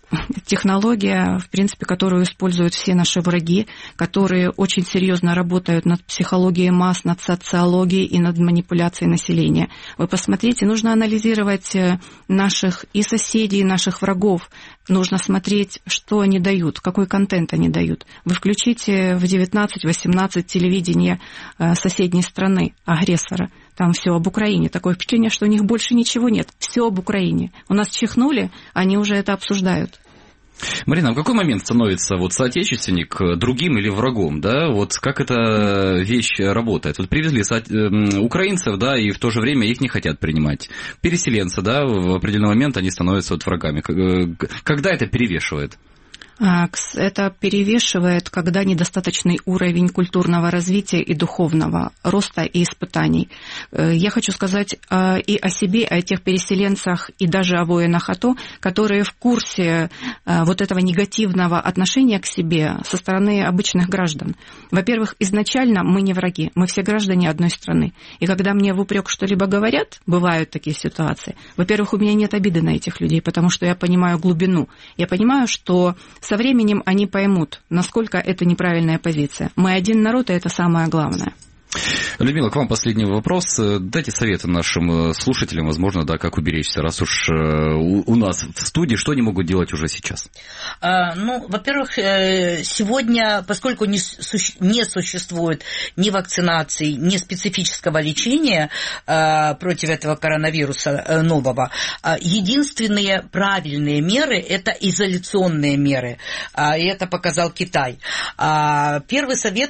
технология, в принципе, которую используют все наши враги, которые очень серьезно работают над психологией масс, над социологией и над манипуляцией населения. Вы посмотрите, нужно анализировать наших и соседей, и наших врагов. Нужно смотреть, что они дают, какой контент они дают. Вы включите в 19-18 телевидение соседней страны, агрессора. Там все об Украине. Такое впечатление, что у них больше ничего нет. Все об Украине. У нас чихнули, они уже это обсуждают.
Марина, в какой момент становится вот соотечественник другим или врагом, да? Вот как эта вещь работает? Вот привезли украинцев, да, и в то же время их не хотят принимать. Переселенцы, да, в определенный момент они становятся вот врагами. Когда это перевешивает?
Это перевешивает, когда недостаточный уровень культурного развития и духовного роста и испытаний. Я хочу сказать и о себе, и о тех переселенцах, и даже о воинах АТО, которые в курсе вот этого негативного отношения к себе со стороны обычных граждан. Во-первых, изначально мы не враги, мы все граждане одной страны. И когда мне в упрек что-либо говорят, бывают такие ситуации, во-первых, у меня нет обиды на этих людей, потому что я понимаю глубину. Я понимаю, что со временем они поймут, насколько это неправильная позиция. Мы один народ, и это самое главное.
Людмила, к вам последний вопрос. Дайте советы нашим слушателям, возможно, да, как уберечься, раз уж у нас в студии, что они могут делать уже сейчас?
Во-первых, сегодня, поскольку не существует ни вакцинации, ни специфического лечения против этого коронавируса нового, единственные правильные меры – это изоляционные меры, и это показал Китай. Первый совет –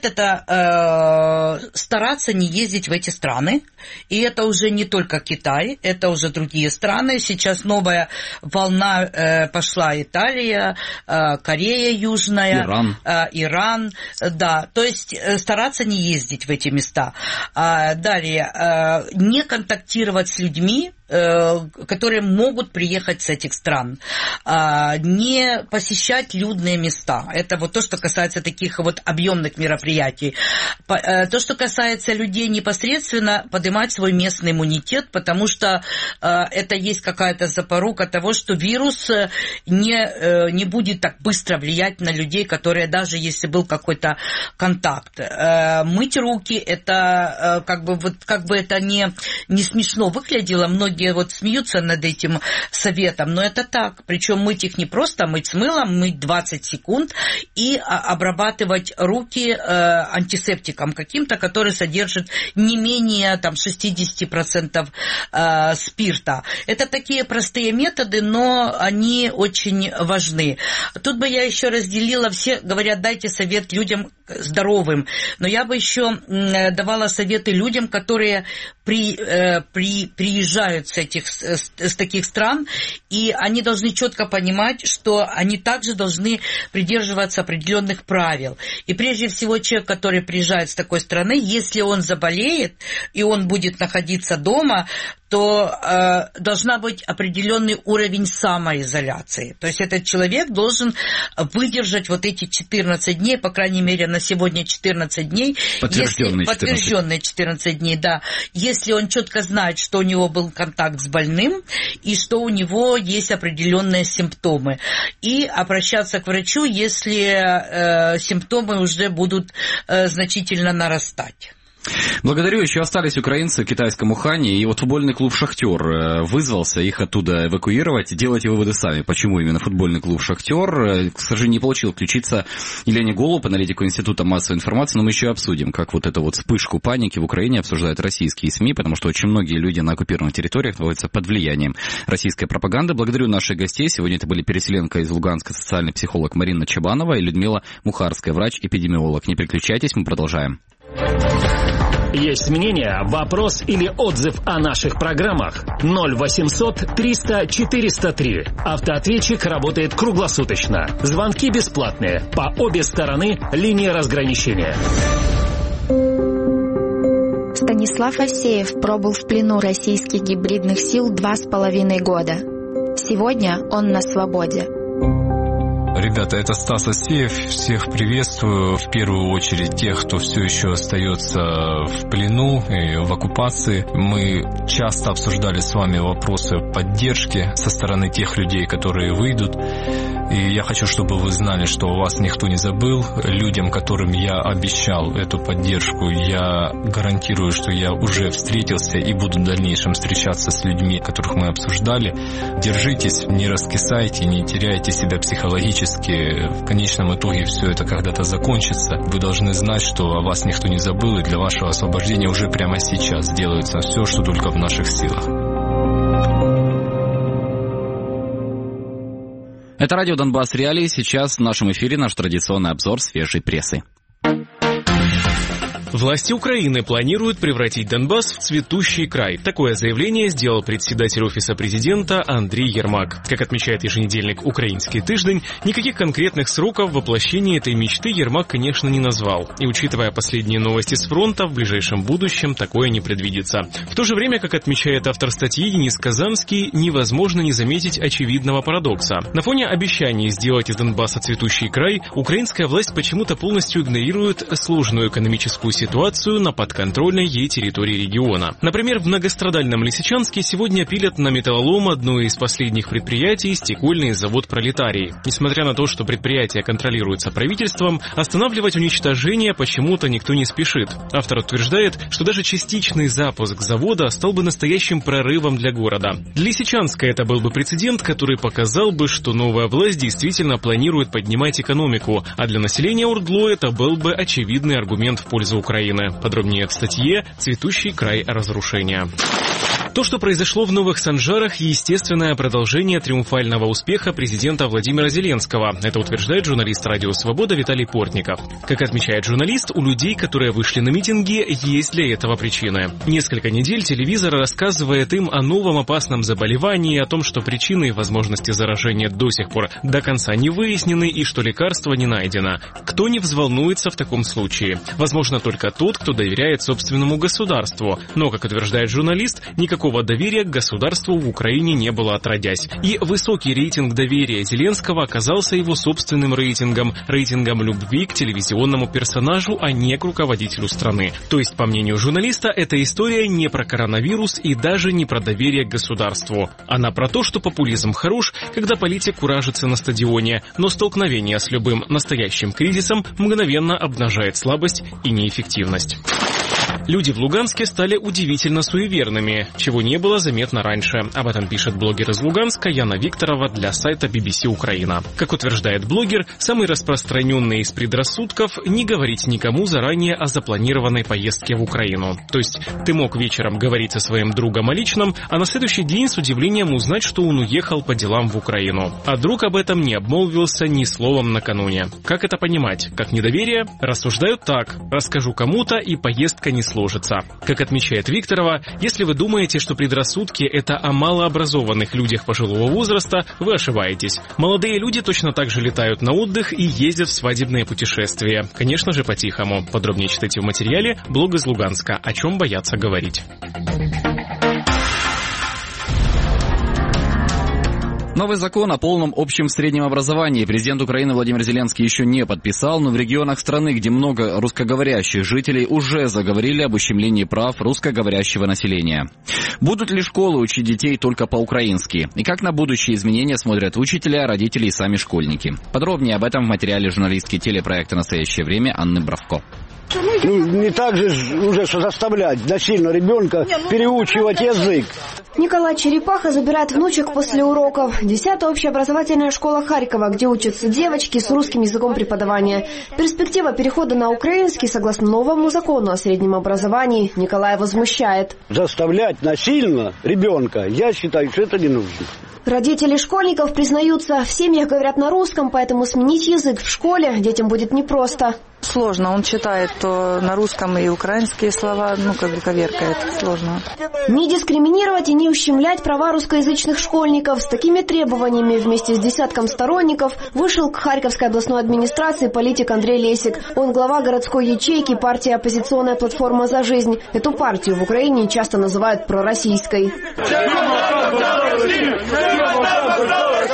это стараться не ездить в эти страны, и это уже не только Китай, это уже другие страны. Сейчас новая волна пошла: Италия, Корея Южная, Иран, да, то есть стараться не ездить в эти места. Далее, не контактировать с людьми, которые могут приехать с этих стран, не посещать людные места. Это вот то, что касается таких вот объемных мероприятий. То, что касается людей непосредственно, поднимать свой местный иммунитет, потому что это есть какая-то запорука того, что вирус не будет так быстро влиять на людей, которые, даже если был какой-то контакт. Мыть руки, это как бы это не смешно выглядело, многие вот смеются над этим советом, но это так. Причем мыть их не просто мыть с мылом, мыть 20 секунд и обрабатывать руки антисептиком каким-то, который содержит не менее 60% спирта. Это такие простые методы, но они очень важны. Тут бы я еще разделила, все говорят, дайте совет людям здоровым, но я бы еще давала советы людям, которые приезжают с таких стран, и они должны четко понимать, что они также должны придерживаться определенных правил. И прежде всего человек, который приезжает с такой страны, если он заболеет и он будет находиться дома, то должна быть определенный уровень самоизоляции. То есть этот человек должен выдержать вот эти 14 дней, по крайней мере, на сегодня 14 дней. Подтвержденные 14 дней, да. Если он четко знает, что у него был контакт с больным и что у него есть определенные симптомы. И обращаться к врачу, если симптомы уже будут значительно нарастать.
Благодарю. Еще остались украинцы в китайском Ухане, и вот футбольный клуб «Шахтер» вызвался их оттуда эвакуировать. Делайте выводы сами, почему именно футбольный клуб «Шахтер». К сожалению, не получил включиться Елене Голуб, аналитику Института массовой информации, но мы еще обсудим, как вот эту вот вспышку паники в Украине обсуждают российские СМИ, потому что очень многие люди на оккупированных территориях находятся под влиянием российской пропаганды. Благодарю наших гостей. Сегодня это были переселенка из Луганска, социальный психолог Марина Чабанова и Людмила Мухарская, врач-эпидемиолог. Не переключайтесь, мы продолжаем.
Есть мнение, вопрос или отзыв о наших программах? 0800 300 403. Автоответчик работает круглосуточно. Звонки бесплатные. По обе стороны линии разграничения.
Станислав Овсеев пробыл в плену российских гибридных сил 2,5 года. Сегодня он на свободе.
Ребята, это Стас Овсеев. Всех приветствую. В первую очередь тех, кто все еще остается в плену и в оккупации. Мы часто обсуждали с вами вопросы поддержки со стороны тех людей, которые выйдут. И я хочу, чтобы вы знали, что вас никто не забыл. Людям, которым я обещал эту поддержку, я гарантирую, что я уже встретился и буду в дальнейшем встречаться с людьми, которых мы обсуждали. Держитесь, не раскисайте, не теряйте себя психологически. В конечном итоге все это когда-то закончится. Вы должны знать, что о вас никто не забыл, и для вашего освобождения уже прямо сейчас делается все, что только в наших силах.
Это радио «Донбасс Реалии». Сейчас в нашем эфире наш традиционный обзор свежей прессы.
Власти Украины планируют превратить Донбасс в цветущий край. Такое заявление сделал председатель Офиса президента Андрей Ермак. Как отмечает еженедельник «Украинский тыждень», никаких конкретных сроков воплощения этой мечты Ермак, конечно, не назвал. И учитывая последние новости с фронта, в ближайшем будущем такое не предвидится. В то же время, как отмечает автор статьи Денис Казанский, невозможно не заметить очевидного парадокса. На фоне обещаний сделать из Донбасса цветущий край, украинская власть почему-то полностью игнорирует сложную экономическую ситуацию на подконтрольной ей территории региона. Например, в многострадальном Лисичанске сегодня пилят на металлолом одно из последних предприятий — стекольный завод «Пролетарий». Несмотря на то, что предприятие контролируется правительством, останавливать уничтожение почему-то никто не спешит. Автор утверждает, что даже частичный запуск завода стал бы настоящим прорывом для города. Для Лисичанска это был бы прецедент, который показал бы, что новая власть действительно планирует поднимать экономику, а для населения Ордло это был бы очевидный аргумент в пользу Украины. Подробнее в статье «Цветущий край разрушения». То, что произошло в Новых Санжарах, естественное продолжение триумфального успеха президента Владимира Зеленского. Это утверждает журналист «Радио Свобода» Виталий Портников. Как отмечает журналист, у людей, которые вышли на митинги, есть для этого причины. Несколько недель телевизор рассказывает им о новом опасном заболевании, о том, что причины и возможности заражения до сих пор до конца не выяснены и что лекарство не найдено. Кто не взволнуется в таком случае? Возможно, только тот, кто доверяет собственному государству. Но, как утверждает журналист, никакого доверия к государству в Украине не было отродясь. И высокий рейтинг доверия Зеленского оказался его собственным рейтингом любви к телевизионному персонажу, а не к руководителю страны. То есть, по мнению журналиста, эта история не про коронавирус и даже не про доверие к государству. Она про то, что популизм хорош, когда политик куражится на стадионе, но столкновение с любым настоящим кризисом мгновенно обнажает слабость и неэффективность. Люди в Луганске стали удивительно суеверными, чего не было заметно раньше. Об этом пишет блогер из Луганска Яна Викторова для сайта BBC Украина. Как утверждает блогер, самый распространенный из предрассудков — не говорить никому заранее о запланированной поездке в Украину. То есть ты мог вечером говорить со своим другом о личном, а на следующий день с удивлением узнать, что он уехал по делам в Украину. А друг об этом не обмолвился ни словом накануне. Как это понимать? Как недоверие? Рассуждают так: расскажу кому-то, и поездка не сложится. Как отмечает Викторова, если вы думаете, что предрассудки — это о малообразованных людях пожилого возраста, вы ошибаетесь. Молодые люди точно так же летают на отдых и ездят в свадебные путешествия. Конечно же, по-тихому. Подробнее читайте в материале «Блог из Луганска. О чем боятся говорить».
Новый закон о полном общем среднем образовании президент Украины Владимир Зеленский еще не подписал, но в регионах страны, где много русскоговорящих жителей, уже заговорили об ущемлении прав русскоговорящего населения. Будут ли школы учить детей только по-украински? И как на будущие изменения смотрят учителя, родители и сами школьники? Подробнее об этом в материале журналистки телепроекта «Настоящее время» Анны Бравко.
Не так же уже заставлять насильно ребенка переучивать язык.
Николай Черепаха забирает внучек после уроков. 10-я общеобразовательная школа Харькова, где учатся девочки с русским языком преподавания. Перспектива перехода на украинский, согласно новому закону о среднем образовании, Николая возмущает.
Заставлять насильно ребенка, я считаю, что это не нужно.
Родители школьников признаются, в семьях говорят на русском, поэтому сменить язык в школе детям будет непросто.
Сложно, он читает то на русском и украинские слова, коверкает, сложно.
Не дискриминировать и не ущемлять права русскоязычных школьников. С такими требованиями вместе с десятком сторонников вышел к Харьковской областной администрации политик Андрей Лесик. Он глава городской ячейки партии «Оппозиционная платформа за жизнь». Эту партию в Украине часто называют пророссийской.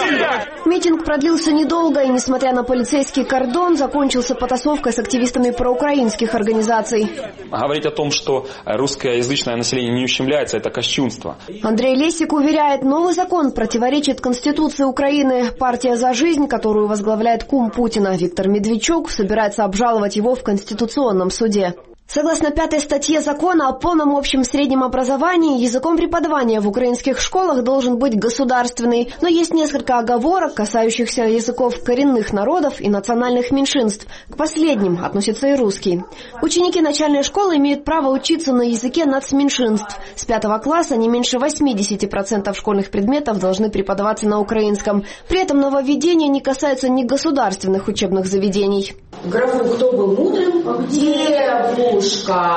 Митинг продлился недолго и, несмотря на полицейский кордон, закончился потасовкой с активистами проукраинских организаций.
Говорить о том, что русскоязычное население не ущемляется, это кощунство.
Андрей Лесик уверяет, новый закон противоречит Конституции Украины. Партия «За жизнь», которую возглавляет кум Путина Виктор Медведчук, собирается обжаловать его в Конституционном суде. Согласно 5-й статье закона о полном общем среднем образовании, языком преподавания в украинских школах должен быть государственный, но есть несколько оговорок, касающихся языков коренных народов и национальных меньшинств. К последним относится и русский. Ученики начальной школы имеют право учиться на языке нацменьшинств. С 5 класса не меньше 80% школьных предметов должны преподаваться на украинском. При этом нововведения не касаются ни государственных учебных заведений.
Графу «Кто был мудрым?» Девушка.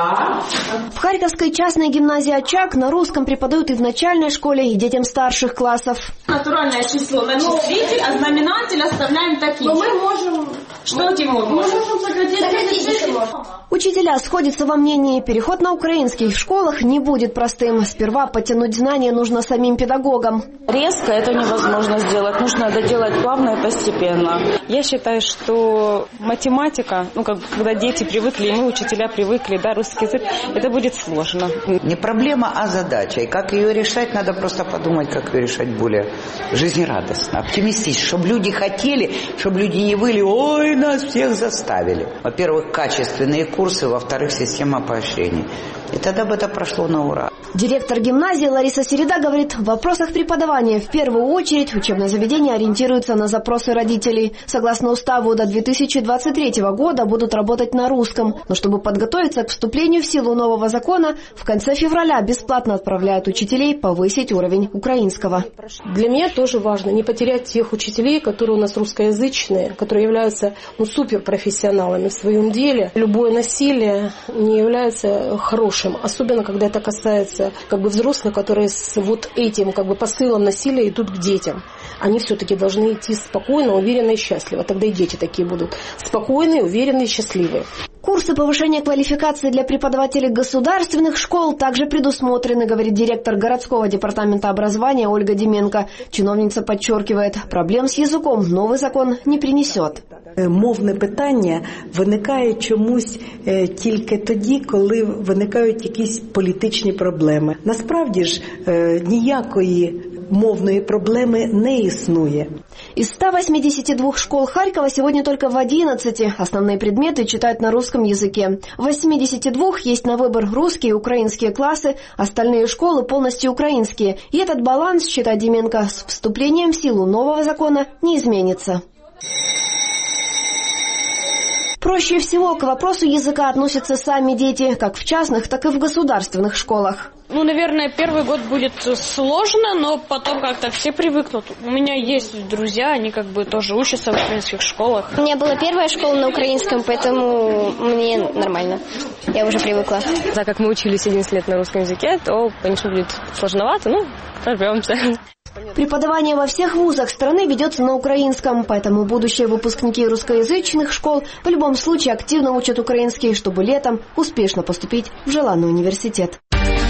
В Харьковской частной гимназии «Очаг» на русском преподают и в начальной школе, и детям старших классов.
Натуральное число на числитель, а знаменатель оставляем таким. Но мы можем... Что Тимур? Мы можем сократить.
Учителя сходятся во мнении, переход на украинский в школах не будет простым. Сперва подтянуть знания нужно самим педагогам.
Резко это невозможно сделать. Нужно это делать плавно и постепенно.
Я считаю, что математика, когда дети привыкли, и мы, учителя, привыкли, русский язык, это будет сложно.
Не проблема, а задача. И как ее решать, надо просто подумать, как ее решать более жизнерадостно, оптимистично. Чтобы люди хотели, чтобы люди не были, ой, нас всех заставили. Во-первых, качественные курсы, во-вторых, система поощрений. И тогда бы это прошло на ура.
Директор гимназии Лариса Середа говорит, в вопросах преподавания в первую очередь учебное заведение ориентируется на запросы родителей. Согласно уставу, до 2023 года будут работать на русском. Но чтобы подготовиться к вступлению в силу нового закона, в конце февраля бесплатно отправляют учителей повысить уровень украинского.
Для меня тоже важно не потерять тех учителей, которые у нас русскоязычные, которые являются суперпрофессионалами в своем деле. Любое насилие не является хорошим, особенно когда это касается взрослых, которые с этим посылом насилия идут к детям. Они все-таки должны идти спокойно, уверенно и счастливо. Тогда и дети такие будут спокойные, уверенные и счастливые.
Курсы повышения квалификации для преподавателей государственных школ также предусмотрены, говорит директор городского департамента образования Ольга Деменко. Чиновница подчеркивает, проблем с языком новый закон не принесет.
Мовне питання виникає чомусь тільки тоді, коли виникають якісь політичні проблеми. Насправді ж ніякої мовної проблеми не існує.
Из 182 школ Харькова сегодня только в 11 основные предметы читают на русском языке. В 82 есть на выбор русские и украинские классы, остальные школы полностью украинские. И этот баланс, считает Деменко, с вступлением в силу нового закона не изменится. Проще всего к вопросу языка относятся сами дети, как в частных, так и в государственных школах.
Наверное, первый год будет сложно, но потом как-то все привыкнут. У меня есть друзья, они тоже учатся в украинских школах.
У меня была первая школа на украинском, поэтому мне нормально. Я уже привыкла.
Так как мы учились 11 лет на русском языке, то, конечно, будет сложновато, прорвемся.
Преподавание во всех вузах страны ведется на украинском, поэтому будущие выпускники русскоязычных школ в любом случае активно учат украинский, чтобы летом успешно поступить в желанный университет.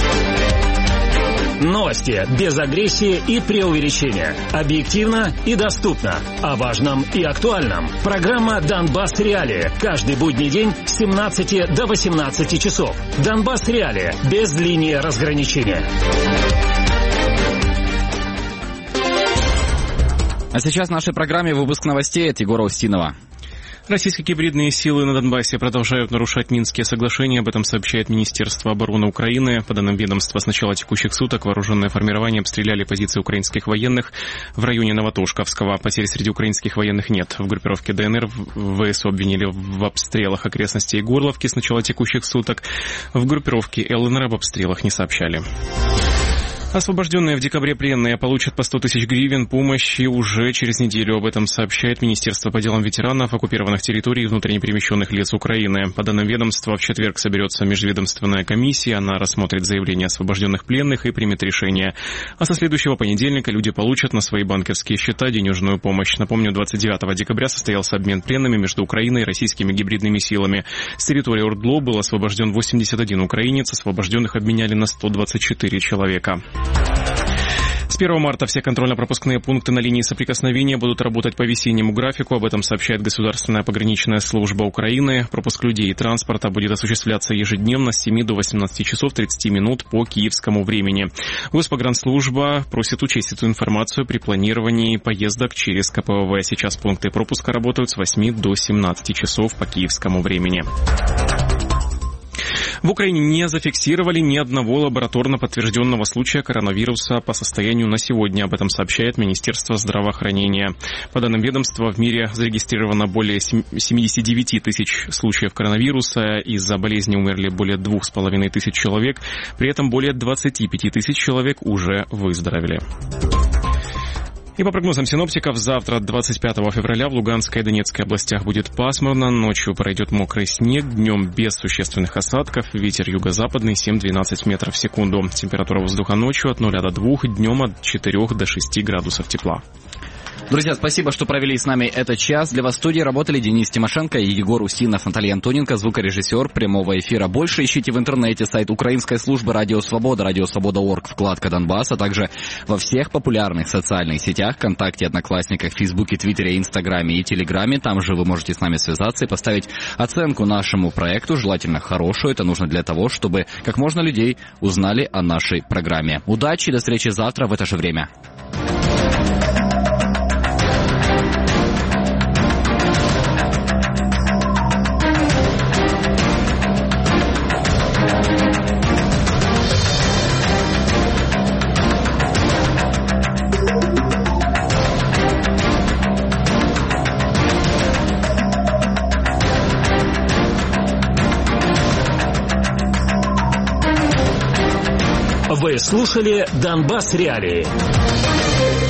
Новости без агрессии и преувеличения. Объективно и доступно. О важном и актуальном. Программа «Донбасс Реалии». Каждый будний день с 17 до 18 часов. «Донбасс Реалии» без линии разграничения.
А сейчас в нашей программе выпуск новостей от Егора Устинова.
Российские гибридные силы на Донбассе продолжают нарушать Минские соглашения. Об этом сообщает Министерство обороны Украины. По данным ведомства, с начала текущих суток вооруженные формирования обстреляли позиции украинских военных в районе Новотошковского. Потерь среди украинских военных нет. В группировке ДНР ВСУ обвинили в обстрелах окрестностей Горловки с начала текущих суток. В группировке ЛНР об обстрелах не сообщали. Освобожденные в декабре пленные получат по 100 тысяч гривен помощи уже через неделю. Об этом сообщает Министерство по делам ветеранов, оккупированных территорий и внутренне перемещенных лиц Украины. По данным ведомства, в четверг соберется межведомственная комиссия. Она рассмотрит заявления освобожденных пленных и примет решение. А со следующего понедельника люди получат на свои банковские счета денежную помощь. Напомню, 29 декабря состоялся обмен пленными между Украиной и российскими гибридными силами. С территории ОРДЛО был освобожден 81 украинец, освобожденных обменяли на 124 человека. С С 1 марта все контрольно-пропускные пункты на линии соприкосновения будут работать по весеннему графику. Об этом сообщает Государственная пограничная служба Украины. Пропуск людей и транспорта будет осуществляться ежедневно с 7 до 18 часов 30 минут по киевскому времени. Госпогранслужба просит учесть эту информацию при планировании поездок через КПВВ. Сейчас пункты пропуска работают с 8 до 17 часов по киевскому времени. В Украине не зафиксировали ни одного лабораторно подтвержденного случая коронавируса по состоянию на сегодня. Об этом сообщает Министерство здравоохранения. По данным ведомства, в мире зарегистрировано более 79 тысяч случаев коронавируса. Из-за болезни умерли более 2,5 тысяч человек. При этом более 25 тысяч человек уже выздоровели. И по прогнозам синоптиков, завтра, 25 февраля, в Луганской и Донецкой областях будет пасмурно, ночью пройдет мокрый снег, днем без существенных осадков, ветер юго-западный 7-12 метров в секунду. Температура воздуха ночью от 0 до 2, днем от 4 до 6 градусов тепла.
Друзья, спасибо, что провели с нами этот час. Для вас в студии работали Денис Тимошенко, Егор Устинов, Наталья Антоненко, звукорежиссер прямого эфира. Больше ищите в интернете сайт украинской службы «Радио Свобода», радиосвобода.орг, вкладка «Донбасс», а также во всех популярных социальных сетях, ВКонтакте, Одноклассниках, Фейсбуке, Твиттере, Инстаграме и Телеграме. Там же вы можете с нами связаться и поставить оценку нашему проекту, желательно хорошую. Это нужно для того, чтобы как можно людей узнали о нашей программе. Удачи, до встречи завтра в это же время.
Вы слушали «Донбасс Реалии».